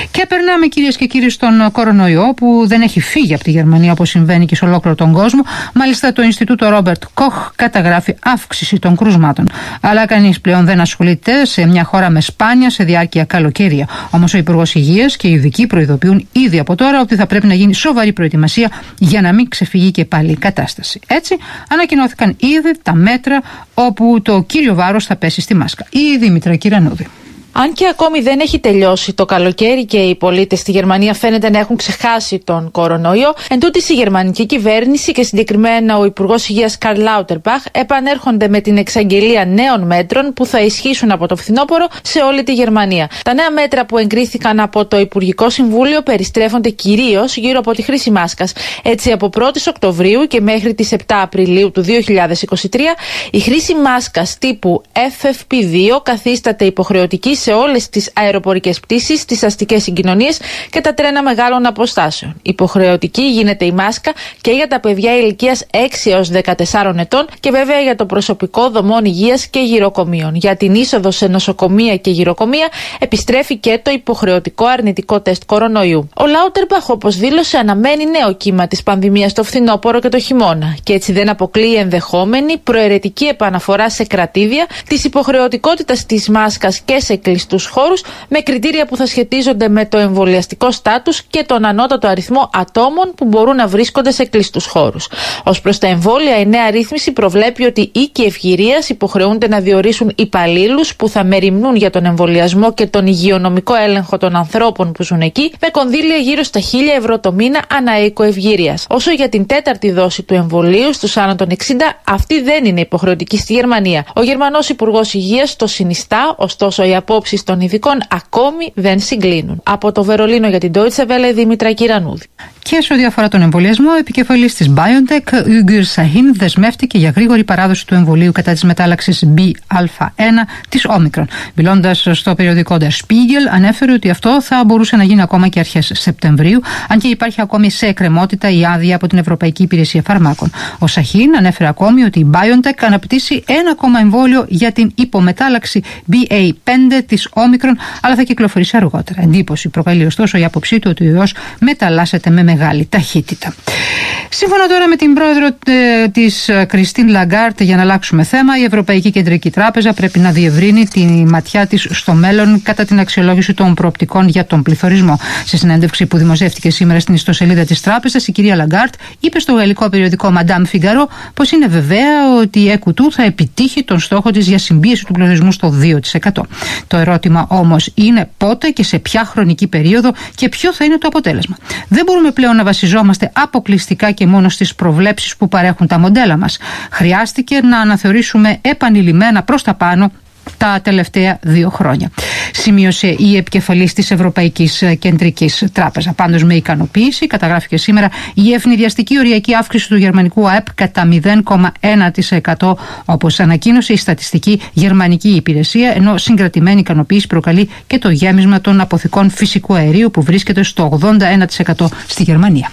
Και περνάμε, κυρίες και κύριοι, στον κορονοϊό που δεν έχει φύγει από τη Γερμανία όπως συμβαίνει και σε ολόκληρο τον κόσμο. Μάλιστα, το Ινστιτούτο Ρόμπερτ Κοχ καταγράφει αύξηση των κρούσματων. Αλλά κανείς πλέον δεν ασχολείται σε μια χώρα με σπάνια σε διάρκεια καλοκαιρία. Όμως ο Υπουργός Υγείας και οι ειδικοί προειδοποιούν ήδη από τώρα ότι θα πρέπει να γίνει σοβαρή προετοιμασία για να μην ξεφύγει και πάλι η κατάσταση. Έτσι, ανακοινώθηκαν ήδη τα μέτρα όπου το κύριο βάρος θα πέσει στη μάσκα. Η Δήμητρα Κυρανούδη. Αν και ακόμη δεν έχει τελειώσει το καλοκαίρι και οι πολίτες στη Γερμανία φαίνεται να έχουν ξεχάσει τον κορονοϊό, εντούτοις η γερμανική κυβέρνηση και συγκεκριμένα ο Υπουργός Υγείας Καρλ Λάουτερμπαχ επανέρχονται με την εξαγγελία νέων μέτρων που θα ισχύσουν από το φθινόπωρο σε όλη τη Γερμανία. Τα νέα μέτρα που εγκρίθηκαν από το Υπουργικό Συμβούλιο περιστρέφονται κυρίως γύρω από τη χρήση μάσκας. Έτσι, από πρώτη Οκτωβρίου και μέχρι τις επτά Απριλίου του δύο χιλιάδες είκοσι τρία, η χρήση μάσκας τύπου εφ εφ πι δύο καθίσταται υποχρεωτική σε όλες τις αεροπορικές πτήσεις, τις αστικές συγκοινωνίες και τα τρένα μεγάλων αποστάσεων. Υποχρεωτική γίνεται η μάσκα και για τα παιδιά ηλικίας έξι έως δεκατεσσάρων ετών και βέβαια για το προσωπικό δομών υγείας και γυροκομείων. Για την είσοδο σε νοσοκομεία και γυροκομεία επιστρέφει και το υποχρεωτικό αρνητικό τεστ κορονοϊού. Ο Λάουτερμπαχ, όπως δήλωσε, αναμένει νέο κύμα της πανδημίας το φθινόπωρο και το χειμώνα και έτσι δεν αποκλείει ενδεχόμενη προαιρετική επαναφορά σε κρατήδια της υποχρεωτικότητας της μάσκας και σε κλειστούς χώρους με κριτήρια που θα σχετίζονται με το εμβολιαστικό στάτους και τον ανώτατο αριθμό ατόμων που μπορούν να βρίσκονται σε κλειστούς χώρους. Ως προς τα εμβόλια, η νέα ρύθμιση προβλέπει ότι οι οίκοι ευγυρίας υποχρεούνται να διορίσουν υπαλλήλους που θα μεριμνούν για τον εμβολιασμό και τον υγειονομικό έλεγχο των ανθρώπων που ζουν εκεί με κονδύλια γύρω στα χίλια ευρώ το μήνα ανά οίκο ευγυρίας. Όσο για την τέταρτη δόση του εμβολίου στους άνω των εξήντα, αυτή δεν είναι υποχρεωτική στη Γερμανία. Ο Γερμανός Υπουργός Υγείας το συνιστά, ωστόσο οι απόψεις των ειδικών ακόμη δεν συγκλίνουν. Από το Βερολίνο για την Deutsche Welle, Δήμητρα Κυρανούδη. Και σε ό,τι αφορά τον εμβολιασμό, ο επικεφαλής της BioNTech, Ugur Sahin, δεσμεύτηκε για γρήγορη παράδοση του εμβολίου κατά της μετάλλαξης μπι α ένα της Όμικρον. Μιλώντας στο περιοδικό Der Spiegel, ανέφερε ότι αυτό θα μπορούσε να γίνει ακόμα και αρχές Σεπτεμβρίου, αν και υπάρχει ακόμη σε εκκρεμότητα η άδεια από την Ευρωπαϊκή Υπηρεσία Φαρμάκων. Ο Sahin ανέφερε ακόμη ότι η BioNTech αναπτύσσει ένα ακόμα εμβόλιο για την υπομετάλλαξη μπι έι πέντε της Όμικρον, αλλά θα κυκλοφορήσει αργότερα. Εντύπωση προκαλεί ωστόσο η άποψή του ότι ο ιός μεταλλάσσεται με μεγάλη ταχύτητα. Σύμφωνα τώρα με την πρόεδρο ε, της Κριστίν Λαγκάρτ, για να αλλάξουμε θέμα, η Ευρωπαϊκή Κεντρική Τράπεζα πρέπει να διευρύνει τη ματιά της στο μέλλον κατά την αξιολόγηση των προοπτικών για τον πληθωρισμό. Σε συνέντευξη που δημοσιεύτηκε σήμερα στην ιστοσελίδα της τράπεζας, η κυρία Λαγκάρτ είπε στο γαλλικό περιοδικό Madame Figaro πως είναι βεβαία ότι η ΕΚΤ θα επιτύχει τον στόχο της για συμπίεση του πληθωρισμού στο δύο τοις εκατό. Το ερώτημα όμως είναι πότε και σε ποια χρονική περίοδο και ποιο θα είναι το αποτέλεσμα. Δεν μπορούμε πλέον να βασιζόμαστε αποκλειστικά και μόνο στις προβλέψεις που παρέχουν τα μοντέλα μας. Χρειάστηκε να αναθεωρήσουμε επανειλημμένα προς τα πάνω τα τελευταία δύο χρόνια, σημείωσε η επικεφαλής της Ευρωπαϊκής Κεντρικής Τράπεζα. Πάντως, με ικανοποίηση καταγράφηκε σήμερα η ευνηδιαστική οριακή αύξηση του γερμανικού ΑΕΠ κατά μηδέν κόμμα ένα τοις εκατό, όπως ανακοίνωσε η στατιστική γερμανική υπηρεσία, ενώ συγκρατημένη ικανοποίηση προκαλεί και το γέμισμα των αποθηκών φυσικού αερίου που βρίσκεται στο ογδόντα ένα τοις εκατό στη Γερμανία.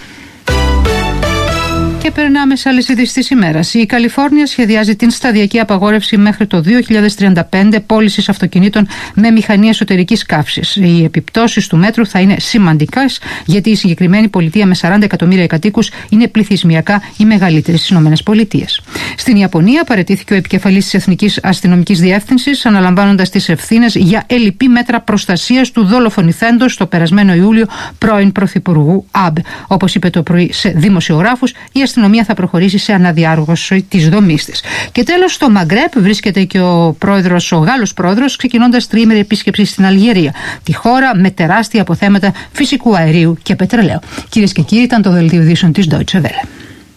Και περνάμε σε άλλες ειδήσεις της ημέρας. Η Καλιφόρνια σχεδιάζει την σταδιακή απαγόρευση μέχρι το δύο χιλιάδες τριάντα πέντε πώλησης αυτοκινήτων με μηχανή εσωτερικής καύσης. Οι επιπτώσεις του μέτρου θα είναι σημαντικές, γιατί η συγκεκριμένη πολιτεία με σαράντα εκατομμύρια κατοίκους είναι πληθυσμιακά η μεγαλύτερη στις ΗΠΑ. Στην Ιαπωνία παραιτήθηκε ο επικεφαλής της Εθνικής Αστυνομικής Διεύθυνσης, αναλαμβάνοντας τις ευθύνες για ελλειπή μέτρα προστασίας του δολοφονηθέντος το περασμένο Ιούλιο πρώην Πρωθυπουργού Αμπε. Όπως είπε το πρωί σε δημοσιογράφους, η η αστυνομία θα προχωρήσει σε αναδιάργωση της δομής της. Και τέλος, στο Μαγκρέπ βρίσκεται και ο πρόεδρος, ο Γάλλος πρόεδρος, ξεκινώντας τριήμερη επίσκεψη στην Αλγερία, τη χώρα με τεράστια αποθέματα φυσικού αερίου και πετρελαίου. Κυρίες και κύριοι, ήταν το δελτίο ειδήσεων της Deutsche Welle.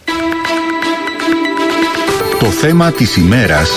Το θέμα της ημέρας.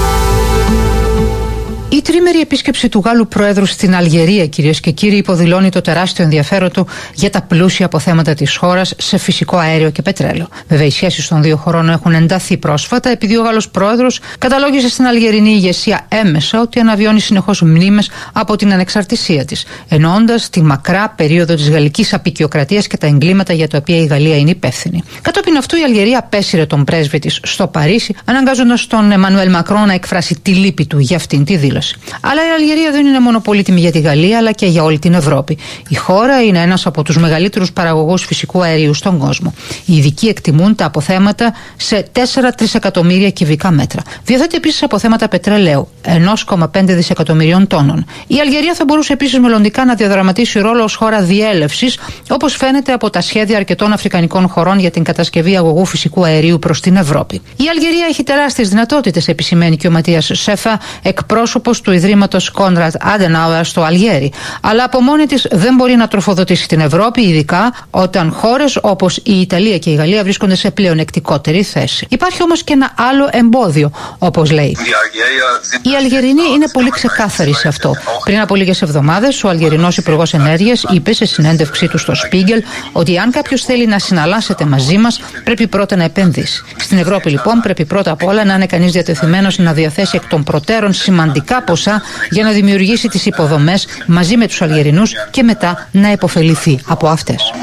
Η τρίμερη επίσκεψη του Γάλλου Προέδρου στην Αλγερία, κυρίες και κύριοι, υποδηλώνει το τεράστιο ενδιαφέρον του για τα πλούσια αποθέματα της χώρας σε φυσικό αέριο και πετρέλαιο. Βέβαια, οι σχέσεις των δύο χωρών έχουν ενταθεί πρόσφατα, επειδή ο Γάλλος Πρόεδρος καταλόγισε στην Αλγερινή ηγεσία έμεσα ότι αναβιώνει συνεχώς μνήμες από την ανεξαρτησία της, εννοώντας τη μακρά περίοδο της γαλλικής απικιοκρατίας και τα εγκλήματα για τα οποία η Γαλλία είναι υπεύθυνη. Κατόπιν αυτού, η Αλγερία απέσυρε τον πρέσβη της στο Παρίσι, αναγκάζοντας τον Εμμανουέλ Μακρόν να εκφράσει τη λύπη του για αυτήν τη δήλωση. ανανέωση. Αλλά η Αλγερία δεν είναι μόνο πολύτιμη για τη Γαλλία, αλλά και για όλη την Ευρώπη. Η χώρα είναι ένας από τους μεγαλύτερους παραγωγούς φυσικού αερίου στον κόσμο. Οι ειδικοί εκτιμούν τα αποθέματα σε τέσσερα τρισεκατομμύρια κυβικά μέτρα. Διαθέτει επίσης αποθέματα πετρελαίου ένα κόμμα πέντε δισεκατομμυρίων τόνων. Η Αλγερία θα μπορούσε επίσης μελλοντικά να διαδραματίσει ρόλο ως χώρα διέλευσης, όπως φαίνεται από τα σχέδια αρκετών αφρικανικών χωρών για την κατασκευή αγωγού φυσικού αερίου προς την Ευρώπη. Η Αλγερία έχει τεράστιες δυνατότητες, επισημαίνει και ο Ματίας Σέφα, εκπρόσωπος του Ιδρύματος Κόνραντ Άντεναουερ στο Αλγέρι. Αλλά από μόνη της δεν μπορεί να τροφοδοτήσει την Ευρώπη, ειδικά όταν χώρες όπως η Ιταλία και η Γαλλία βρίσκονται σε πλεονεκτικότερη θέση. Υπάρχει όμως και ένα άλλο εμπόδιο, όπως λέει. Οι Αλγερινοί είναι πολύ ξεκάθαροι σε αυτό. Πριν από λίγες εβδομάδες, ο Αλγερινός Υπουργός Ενέργειας είπε σε συνέντευξή του στο Spiegel ότι αν κάποιος θέλει να συναλλάσσεται μαζί μας, πρέπει πρώτα να επενδύσει. Στην Ευρώπη, λοιπόν, πρέπει πρώτα απ' όλα να είναι κανείς διατεθειμένος να διαθέσει εκ των προτέρων σημαντικά ποσά για να δημιουργήσει τις υποδομές μαζί με τους Αλγερινούς και μετά να επωφεληθεί από αυτές.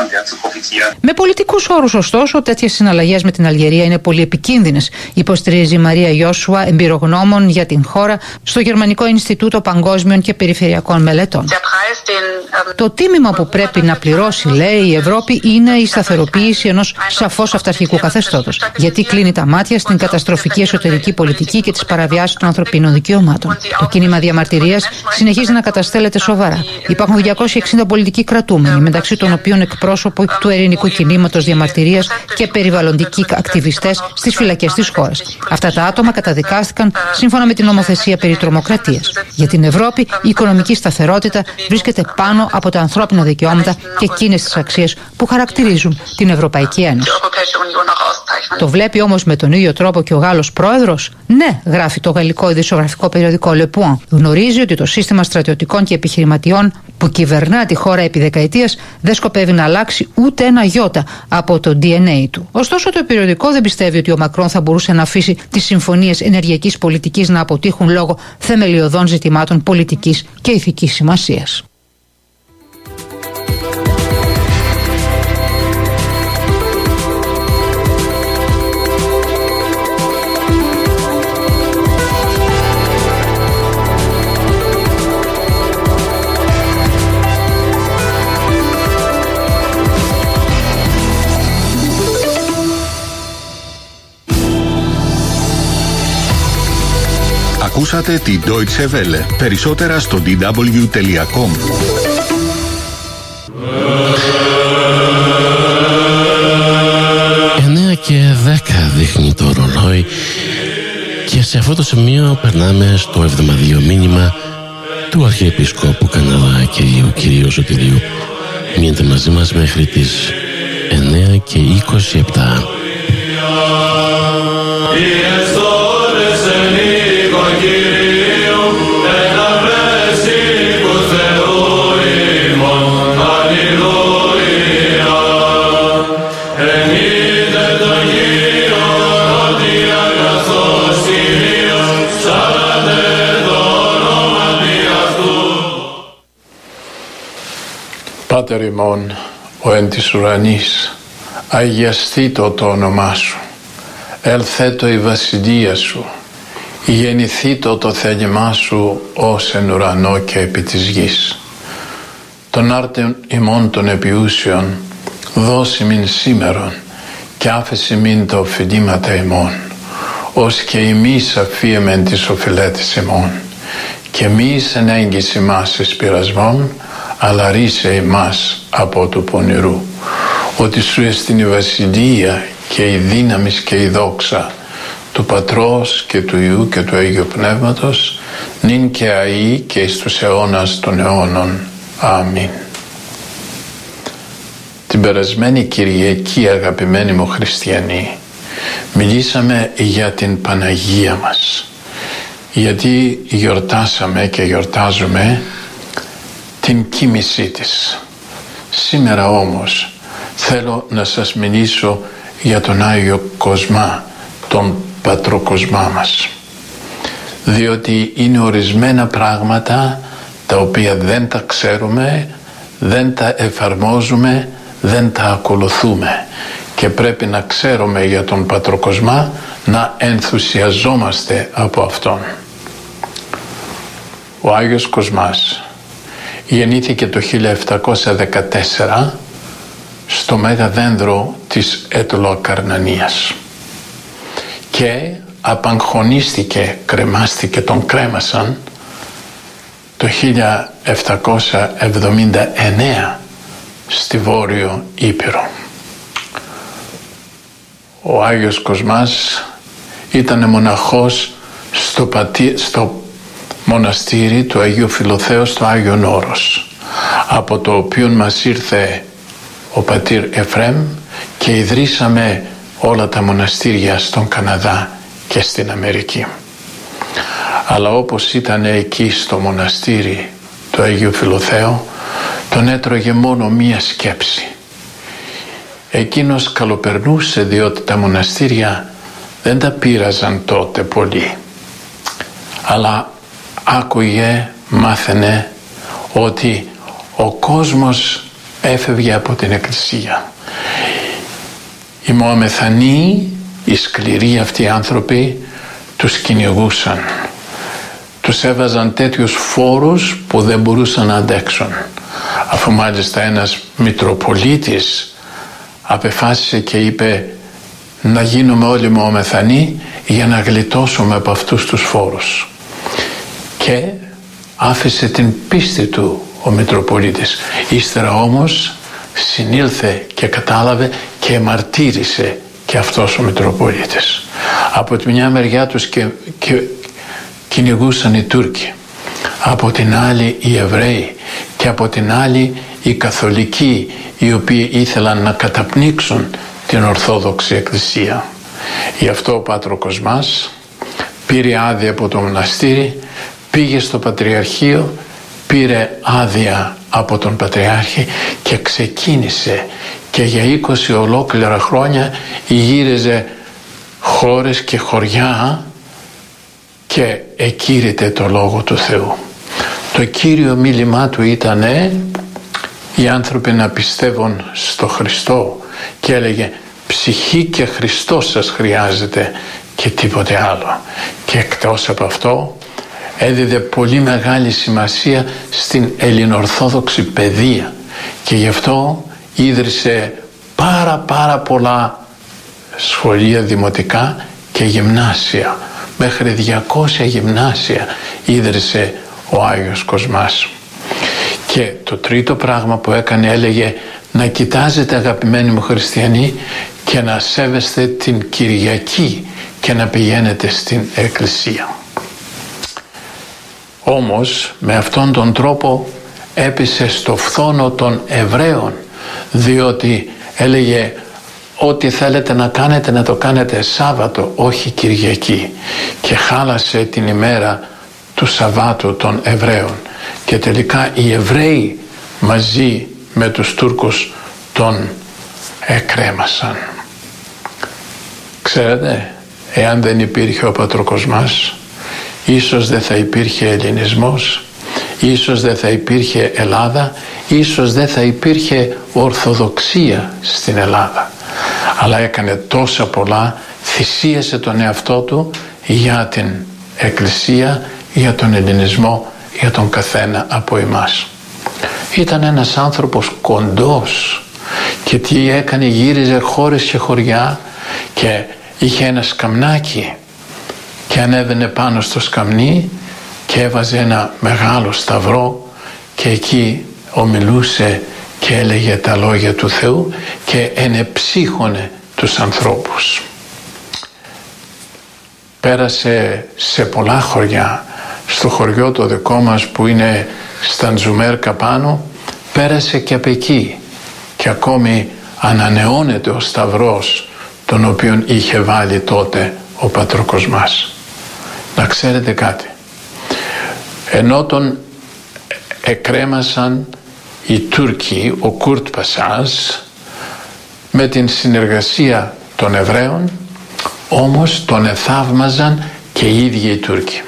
Με πολιτικούς όρους, ωστόσο, τέτοιες συναλλαγές με την Αλγερία είναι πολύ επικίνδυνες, υποστηρίζει η Μαρία Ιώσουα, εμπειρογνώμων για την χώρα στο Γερμανικό Ινστιτούτο Παγκόσμιων και Περιφερειακών Μελετών. Το τίμημα που πρέπει να πληρώσει, λέει, η Ευρώπη είναι η σταθεροποίηση ενός σαφώς αυταρχικού καθεστώτος, γιατί κλείνει τα μάτια στην καταστροφική εσωτερική πολιτική και τις παραβιάσεις των ανθρωπίνων δικαιωμάτων. Το κίνημα διαμαρτυρίας συνεχίζει να καταστέλλεται σοβαρά. Υπάρχουν διακόσιοι εξήντα πολιτικοί κρατούμενοι, μεταξύ των οποίων εκπρόσωποι του ελληνικού κινήματος διαμαρτυρίας και περιβαλλοντικοί ακτιβιστές στις φυλακές της χώρας. Αυτά τα άτομα καταδικάστηκαν σύμφωνα με την νομοθεσία περί τρομοκρατίας. Για την Ευρώπη, η οικονομική σταθερότητα βρίσκεται πάνω από τα ανθρώπινα δικαιώματα και εκείνες τις αξίες που χαρακτηρίζουν την Ευρωπαϊκή Ένωση. Το βλέπει όμως με τον ίδιο τρόπο και ο Γάλλος πρόεδρος? Ναι, γράφει το γαλλικό ειδησιογραφικό περιοδικό Le Point. Γνωρίζει ότι το σύστημα στρατιωτικών και επιχειρηματιών που κυβερνά τη χώρα επί δεκαετίες δεν σκοπεύει να αλλάξει ούτε ένα γιώτα από το ντι εν έι του. Ωστόσο, το περιοδικό δεν πιστεύει ότι ο Μακρόν θα μπορούσε να αφήσει τις συμφωνίες ενεργειακής πολιτικής να αποτύχουν λόγω θεμελιωδών ζητημάτων πολιτικής και ηθικής σημασίας. Ακούσατε τη Deutsche Welle. Περισσότερα στο ντι ντάμπλιου τελεία κομ. εννέα και δέκα δείχνει το ρολόι και σε αυτό το σημείο περνάμε στο εβδομαδιαίο μήνυμα του Αρχιεπίσκοπου Καναδά κυρίου κυρίου Σωτηρίου. Μείνετε μαζί μας μέχρι τις εννέα και είκοσι επτά. Πάτερ ημών, ο εν της ουρανής, αγιαστήτω το όνομά σου, ελθέτω η βασιλεία σου, γεννηθήτω το θέλημά σου ως εν ουρανό και επί της γης. Τον άρτεν ημών των επιούσιων, δώσει μην σήμερον, και άφεση μην τα οφειλήματα ημών, ως και ημείς αφίεμεν τις οφειλέτες ημών, και μης εν έγκυση μας εις πειρασμών, αλλά ρίσε εμάς από του πονηρού, ότι σου εστιν η βασιλεία και η δύναμις και η δόξα του Πατρός και του Υιού και του Αγίου Πνεύματος, νυν και αεί και εις τους αιώνας των αιώνων. Αμήν. Την περασμένη Κυριακή, αγαπημένοι μου χριστιανοί, μιλήσαμε για την Παναγία μας, γιατί γιορτάσαμε και γιορτάζουμε την κοίμησή της. Σήμερα όμως θέλω να σας μιλήσω για τον Άγιο Κοσμά, τον Πατροκοσμά μας, διότι είναι ορισμένα πράγματα τα οποία δεν τα ξέρουμε, δεν τα εφαρμόζουμε, δεν τα ακολουθούμε, και πρέπει να ξέρουμε για τον Πατροκοσμά, να ενθουσιαζόμαστε από αυτόν. ο Άγιος Κοσμάς γεννήθηκε το χίλια επτακόσια δεκατέσσερα στο Μέγα Δένδρο της Αιτωλοακαρνανίας και απαγχωνίστηκε, κρεμάστηκε, τον κρέμασαν το χίλια επτακόσια εβδομήντα εννέα στη Βόρειο Ήπειρο. Ο Άγιος Κοσμάς ήταν μοναχός στο, πατή, στο μοναστήρι του Αγίου Φιλοθέου στο Άγιον Όρος, από το οποίο μας ήρθε ο πατήρ Εφραίμ και ιδρύσαμε όλα τα μοναστήρια στον Καναδά και στην Αμερική. Αλλά όπως ήταν εκεί στο μοναστήρι του Αγίου Φιλοθέου, τον έτρωγε μόνο μία σκέψη. Εκείνος καλοπερνούσε, διότι τα μοναστήρια δεν τα πείραζαν τότε πολύ, αλλά άκουγε, μάθαινε ότι ο κόσμος έφευγε από την Εκκλησία. Οι Μωαμεθανοί, οι σκληροί αυτοί οι άνθρωποι, τους κυνηγούσαν, τους έβαζαν τέτοιους φόρους που δεν μπορούσαν να αντέξουν, αφού μάλιστα ένας Μητροπολίτης απεφάσισε και είπε να γίνουμε όλοι Μωαμεθανοί για να γλιτώσουμε από αυτούς τους φόρους, και άφησε την πίστη του ο Μητροπολίτης. Ύστερα όμως συνήλθε και κατάλαβε και μαρτύρησε και αυτός ο Μητροπολίτης. Από τη μια μεριά τους και, και κυνηγούσαν οι Τούρκοι, από την άλλη οι Εβραίοι και από την άλλη οι Καθολικοί, οι οποίοι ήθελαν να καταπνίξουν την Ορθόδοξη Εκκλησία. Γι' αυτό ο Πάτρο Κοσμάς πήρε άδεια από το μοναστήρι, πήγε στο Πατριαρχείο, πήρε άδεια από τον Πατριάρχη και ξεκίνησε, και για είκοσι ολόκληρα χρόνια γύριζε χώρες και χωριά και εκήρυτε το Λόγο του Θεού. Το κύριο μίλημά του ήταν οι άνθρωποι να πιστεύουν στο Χριστό, και έλεγε ψυχή και Χριστός σας χρειάζεται και τίποτε άλλο. Και εκτός από αυτό έδιδε πολύ μεγάλη σημασία στην ελληνοορθόδοξη παιδεία, και γι' αυτό ίδρυσε πάρα πάρα πολλά σχολεία δημοτικά και γυμνάσια. Μέχρι διακόσια γυμνάσια ίδρυσε ο Άγιος Κοσμάς. Και το τρίτο πράγμα που έκανε, έλεγε να κοιτάζετε, αγαπημένοι μου χριστιανοί, και να σέβεστε την Κυριακή και να πηγαίνετε στην Εκκλησία. Όμως με αυτόν τον τρόπο έπεισε στο φθόνο των Εβραίων, διότι έλεγε ό,τι θέλετε να κάνετε να το κάνετε Σάββατο, όχι Κυριακή, και χάλασε την ημέρα του Σαββάτου των Εβραίων, και τελικά οι Εβραίοι μαζί με τους Τούρκους τον εκρέμασαν. Ξέρετε, εάν δεν υπήρχε ο Πατροκοσμάς, ίσως δεν θα υπήρχε ελληνισμός, ίσως δεν θα υπήρχε Ελλάδα, ίσως δεν θα υπήρχε Ορθοδοξία στην Ελλάδα. Αλλά έκανε τόσα πολλά, θυσίασε τον εαυτό του για την Εκκλησία, για τον ελληνισμό, για τον καθένα από εμάς. Ήταν ένας άνθρωπος κοντός, και τι έκανε, γύριζε χώρες και χωριά, και είχε ένα σκαμνάκι και ανέβαινε πάνω στο σκαμνί και έβαζε ένα μεγάλο σταυρό, και εκεί ομιλούσε και έλεγε τα λόγια του Θεού και ενεψύχωνε τους ανθρώπους. Πέρασε σε πολλά χωριά. Στο χωριό το δικό μας που είναι στα Τζουμέρκα πάνω, πέρασε και από εκεί, και ακόμη ανανεώνεται ο σταυρός τον οποίον είχε βάλει τότε ο Πατροκοσμάς. Να ξέρετε κάτι, ενώ τον εκρέμασαν οι Τούρκοι, ο Κούρτ Πασάς, με την συνεργασία των Εβραίων, όμως τον εθαύμαζαν και οι ίδιοι οι Τούρκοι.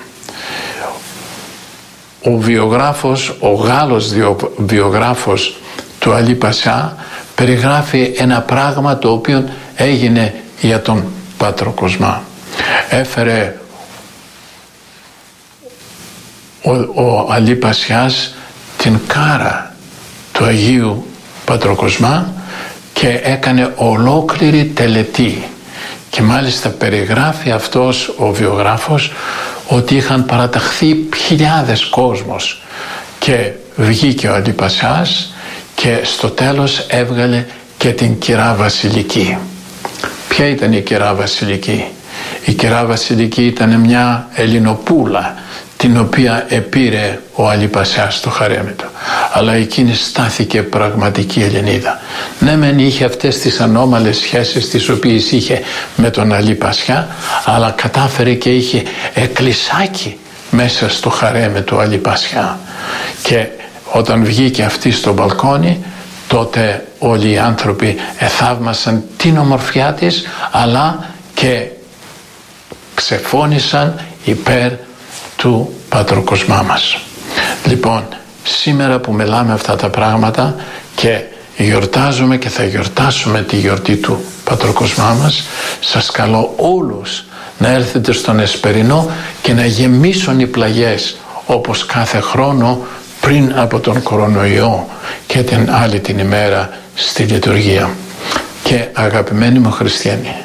Ο βιογράφος, ο Γάλλος βιογράφος του Αλή Πασά περιγράφει ένα πράγμα το οποίο έγινε για τον Πατροκοσμά. Έφερε ο, ο Αλή Πασιάς την κάρα του Αγίου Πατροκοσμά και έκανε ολόκληρη τελετή, και μάλιστα περιγράφει αυτός ο βιογράφος ότι είχαν παραταχθεί χιλιάδες κόσμος και βγήκε ο Αλή Πασιάς και στο τέλος έβγαλε και την κυρά Βασιλική. Ποια ήταν η κυρά Βασιλική? Η κυρά Βασιλική ήταν μια Ελληνοπούλα την οποία επήρε ο Αλή Πασιάς στο χαρέμι του, αλλά εκείνη στάθηκε πραγματική Ελληνίδα. Ναι μεν είχε αυτές τις ανώμαλες σχέσεις τις οποίες είχε με τον Αλή Πασιά, αλλά κατάφερε και είχε εκκλησάκι μέσα στο χαρέμι του Αλή Πασιά, και όταν βγήκε αυτή στο μπαλκόνι, τότε όλοι οι άνθρωποι εθαύμασαν την ομορφιά της, αλλά και ξεφώνησαν υπέρ του Πατροκοσμά μας. Λοιπόν, σήμερα που μιλάμε αυτά τα πράγματα και γιορτάζουμε και θα γιορτάσουμε τη γιορτή του Πατροκοσμά μας, σας καλώ όλους να έρθετε στον Εσπερινό και να γεμίσουν οι πλαγιές όπως κάθε χρόνο πριν από τον κορονοϊό και την άλλη την ημέρα στη λειτουργία. Και αγαπημένοι μου χριστιανοί,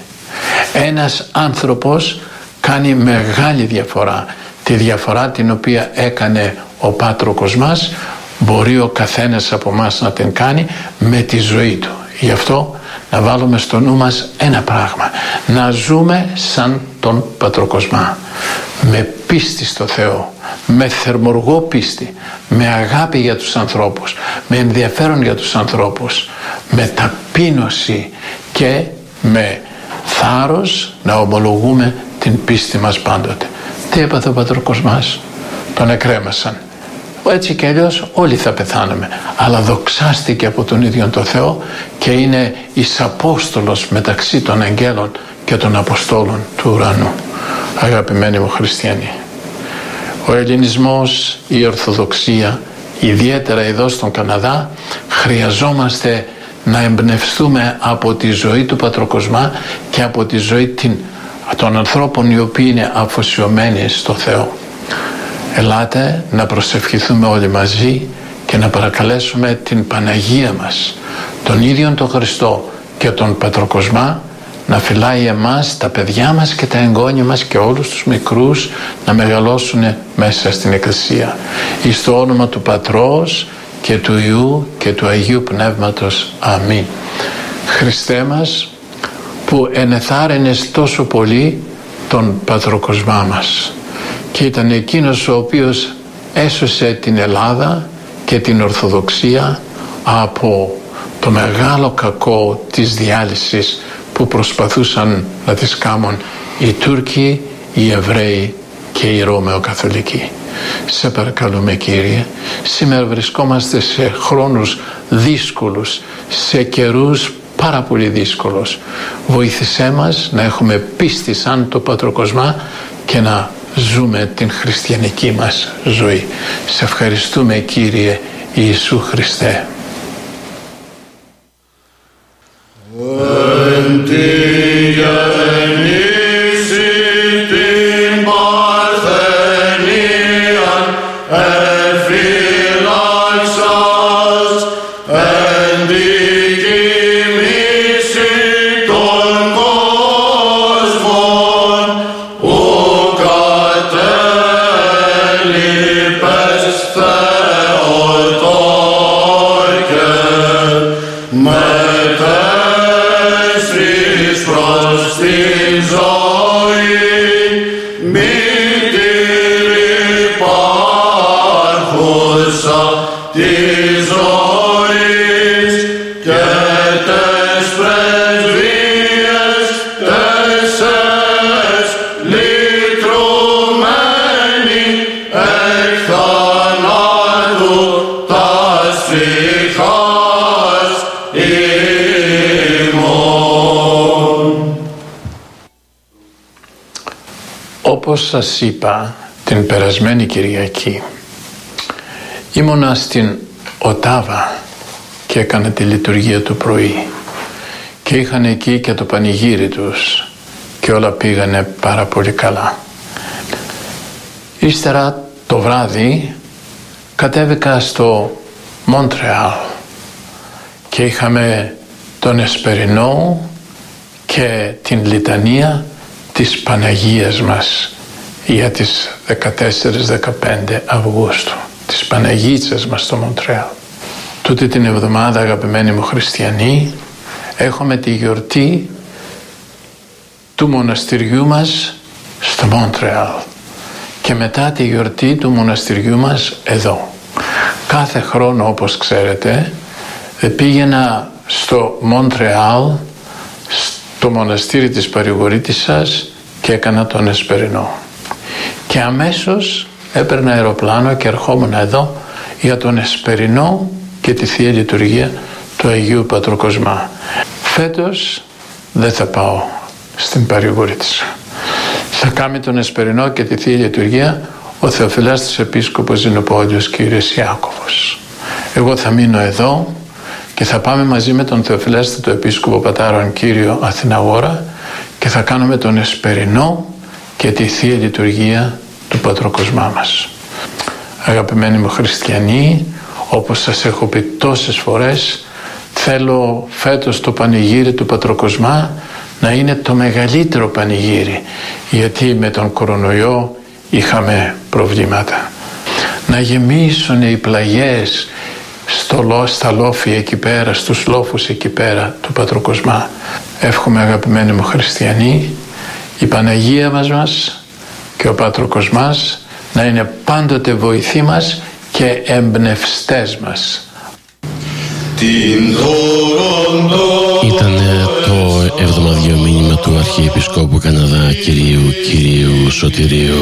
ένας άνθρωπος κάνει μεγάλη διαφορά. Τη διαφορά την οποία έκανε ο Πάτροκος μας μπορεί ο καθένας από εμάς να την κάνει με τη ζωή του. Γι' αυτό να βάλουμε στο νου μας ένα πράγμα: να ζούμε σαν τον Πατροκοσμά, με πίστη στο Θεό, με θερμοργό πίστη, με αγάπη για τους ανθρώπους, με ενδιαφέρον για τους ανθρώπους, με ταπείνωση και με θάρρος να ομολογούμε την πίστη μας πάντοτε. Τι έπαθε ο Πατροκοσμάς? Τον εκρέμασαν. Έτσι κι αλλιώς όλοι θα πεθάνουμε, αλλά δοξάστηκε από τον ίδιο τον Θεό και είναι εις Απόστολος μεταξύ των αγγέλων και των Αποστόλων του ουρανού. Αγαπημένοι μου χριστιανοί, ο ελληνισμός, η Ορθοδοξία, ιδιαίτερα εδώ στον Καναδά, χρειαζόμαστε να εμπνευστούμε από τη ζωή του Πατροκοσμά και από τη ζωή την, των ανθρώπων οι οποίοι είναι αφοσιωμένοι στο Θεό. Ελάτε να προσευχηθούμε όλοι μαζί και να παρακαλέσουμε την Παναγία μας, τον ίδιον τον Χριστό και τον Πατροκοσμά, να φυλάει εμάς, τα παιδιά μας και τα εγγόνια μας και όλους τους μικρούς να μεγαλώσουν μέσα στην Εκκλησία. Εις το όνομα του Πατρός και του Υιού και του Αγίου Πνεύματος. Αμήν. Χριστέ μας, που ενεθάρρυνες τόσο πολύ τον Πατροκοσμά μας και ήταν εκείνος ο οποίος έσωσε την Ελλάδα και την Ορθοδοξία από το μεγάλο κακό της διάλυσης που προσπαθούσαν να τις κάνουν οι Τούρκοι, οι Εβραίοι και οι Ρωμαιοκαθολικοί. Σε παρακαλούμε, Κύριε, σήμερα βρισκόμαστε σε χρόνους δύσκολους, σε καιρούς πάρα πολύ δύσκολους. Βοήθησέ μας να έχουμε πίστη σαν το Πατροκοσμά και να ζούμε την χριστιανική μας ζωή. Σε ευχαριστούμε, Κύριε Ιησού Χριστέ. Όπως σας είπα την περασμένη Κυριακή, ήμουνα στην Οτάβα και έκανα τη λειτουργία του πρωί και είχαν εκεί και το πανηγύρι τους και όλα πήγανε πάρα πολύ καλά. Ύστερα το βράδυ κατέβηκα στο Μοντρεάλ και είχαμε τον Εσπερινό και την λιτανία της Παναγίας μας για τις δεκατέσσερα δεκαπέντε Αυγούστου, της Παναγίτσας μας στο Μοντρεάλ. Τούτη την εβδομάδα, αγαπημένοι μου χριστιανοί, έχουμε τη γιορτή του μοναστηριού μας στο Μοντρεάλ και μετά τη γιορτή του μοναστηριού μας εδώ. Κάθε χρόνο, όπως ξέρετε, πήγαινα στο Μοντρεάλ, στο μοναστήρι της Παρηγορήτισσας και έκανα τον Εσπερινό. Και αμέσως έπαιρνα αεροπλάνο και ερχόμουν εδώ για τον Εσπερινό και τη Θεία Λειτουργία του Αγίου Πατροκοσμά. Φέτος δεν θα πάω στην Παρηγορήτισσα. Θα κάνει τον Εσπερινό και τη Θεία Λειτουργία ο Θεοφυλάστης Επίσκοπος Ζηνοπόλεως κύριος Ιάκωβος. Εγώ θα μείνω εδώ και θα πάμε μαζί με τον Θεοφυλάστη Επίσκοπο Πατάρων κύριο Αθηναγόρα και θα κάνουμε τον Εσπερινό και τη Θεία Λειτουργία του Πατροκοσμά μας. Αγαπημένοι μου χριστιανοί, όπως σας έχω πει τόσες φορές, θέλω φέτος το πανηγύρι του Πατροκοσμά να είναι το μεγαλύτερο πανηγύρι, γιατί με τον κορονοϊό είχαμε προβλήματα. Να γεμίσουν οι πλαγιές στο, στα λόφια εκεί πέρα, στους λόφους εκεί πέρα του Πατροκοσμά. Εύχομαι, αγαπημένοι μου χριστιανοί, η Παναγία μας, μας και ο Πατροκοσμάς να είναι πάντοτε βοηθοί μας και εμπνευστές μας. Ήταν το εβδομαδιαίο μήνυμα του Αρχιεπισκόπου Καναδά κυρίου κυρίου Σωτηρίου.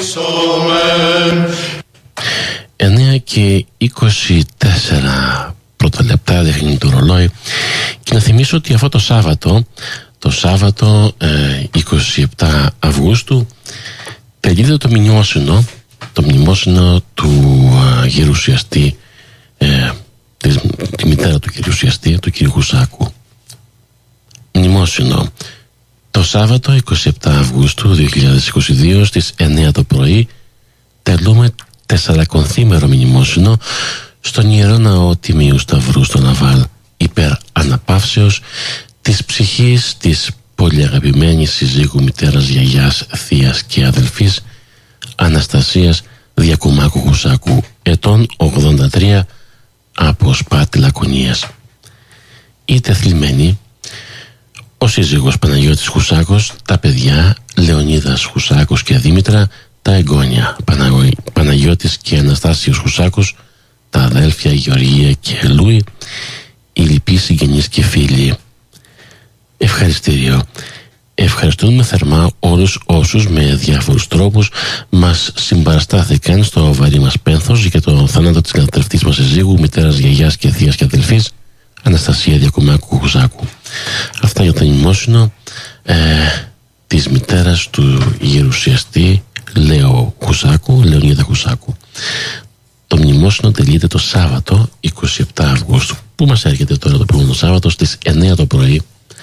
εννέα και είκοσι τέσσερα πρώτα λεπτά δείχνει το ρολόι και να θυμίσω ότι αυτό το Σάββατο το Σάββατο ε, είκοσι επτά Αυγούστου τελείται το μνημόσυνο το μνημόσυνο του ε, γερουσιαστή ε, της, τη μητέρα του γερουσιαστή, του κ. Χουσάκου. Μνημόσυνο το Σάββατο είκοσι επτά Αυγούστου δύο χιλιάδες είκοσι δύο στις εννέα το πρωί τελούμε τεσσαρακονθήμερο μνημόσυνο στον Ιερό Ναό Τιμίου Σταυρού στο Ναβάλ υπέρ αναπαύσεως της ψυχής της πολύ αγαπημένης συζύγου, μητέρας, γιαγιάς, θείας και αδελφής Αναστασίας Διακουμάκου Χουσάκου, ετών ογδόντα τρία, από Σπάτη Λακωνίας. Η τεθλιμμένη ο σύζυγος Παναγιώτης Χουσάκος, τα παιδιά Λεωνίδας Χουσάκος και Δήμητρα, τα εγγόνια Παναγω... Παναγιώτης και Αναστάσιος Χουσάκος, τα αδέλφια Γεωργία και Λούι, οι λοιποί συγγενείς και φίλοι. Ευχαριστήριο. Ευχαριστούμε θερμά όλους όσους με διάφορους τρόπους μας συμπαραστάθηκαν στο βαρύ μας πένθος για το θάνατο της κατατρευτής μας συζύγου, μητέρας, γιαγιάς και θείας και αδελφής Αναστασία Διακουμάκου Χουσάκου. Αυτά για το μνημόσυνο ε, της μητέρας του γερουσιαστή Λέο Χουσάκου, Λεωνίδα Χουσάκου. Το μνημόσυνο τελείται το Σάββατο είκοσι επτά Αυγούστου, που μας έρχεται τώρα το επόμενο Σάββατο στις εννέα το πρωί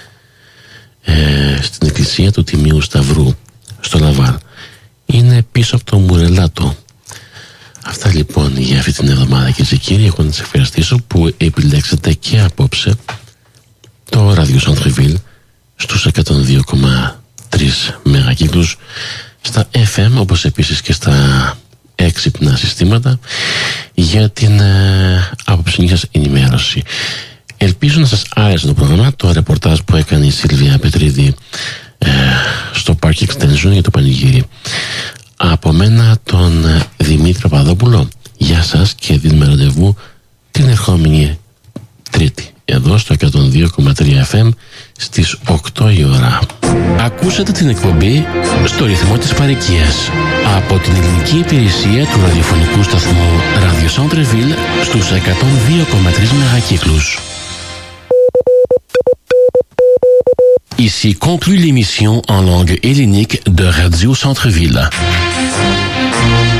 ε, στην εκκλησία του Τιμίου Σταυρού στο Λαβάρ. Είναι πίσω από το Μουρελάτο. Αυτά λοιπόν για αυτή την εβδομάδα, κυρίες και κύριοι. Εγώ να σας ευχαριστήσω που επιλέξατε και απόψε το ράδιο Centre-Ville στους εκατόν δύο κόμμα τρία μεγακύκλους στα εφ εμ, όπως επίσης και στα έξυπνα συστήματα, για την ε, απόψινή σας ενημέρωση. Ελπίζω να σας άρεσε το πρόγραμμα, το ρεπορτάζ που έκανε η Σίλβια Πετρίδη ε, στο Park Extension για το πανηγύρι. Από μένα τον Δημήτρη Παπαδόπουλο, γεια σας και δίνουμε ραντεβού την ερχόμενη Τρίτη εδώ στο εκατόν δύο κόμμα τρία εφ εμ στις οκτώ η ώρα. Ακούσατε την εκπομπή στο ρυθμό της παροικίας από την ελληνική υπηρεσία του ραδιοφωνικού σταθμού Radio Centre-Ville στους εκατόν δύο κόμμα τρία μεγακύκλους. Ici conclut l'émission en langue hellénique de Radio Centre-Ville.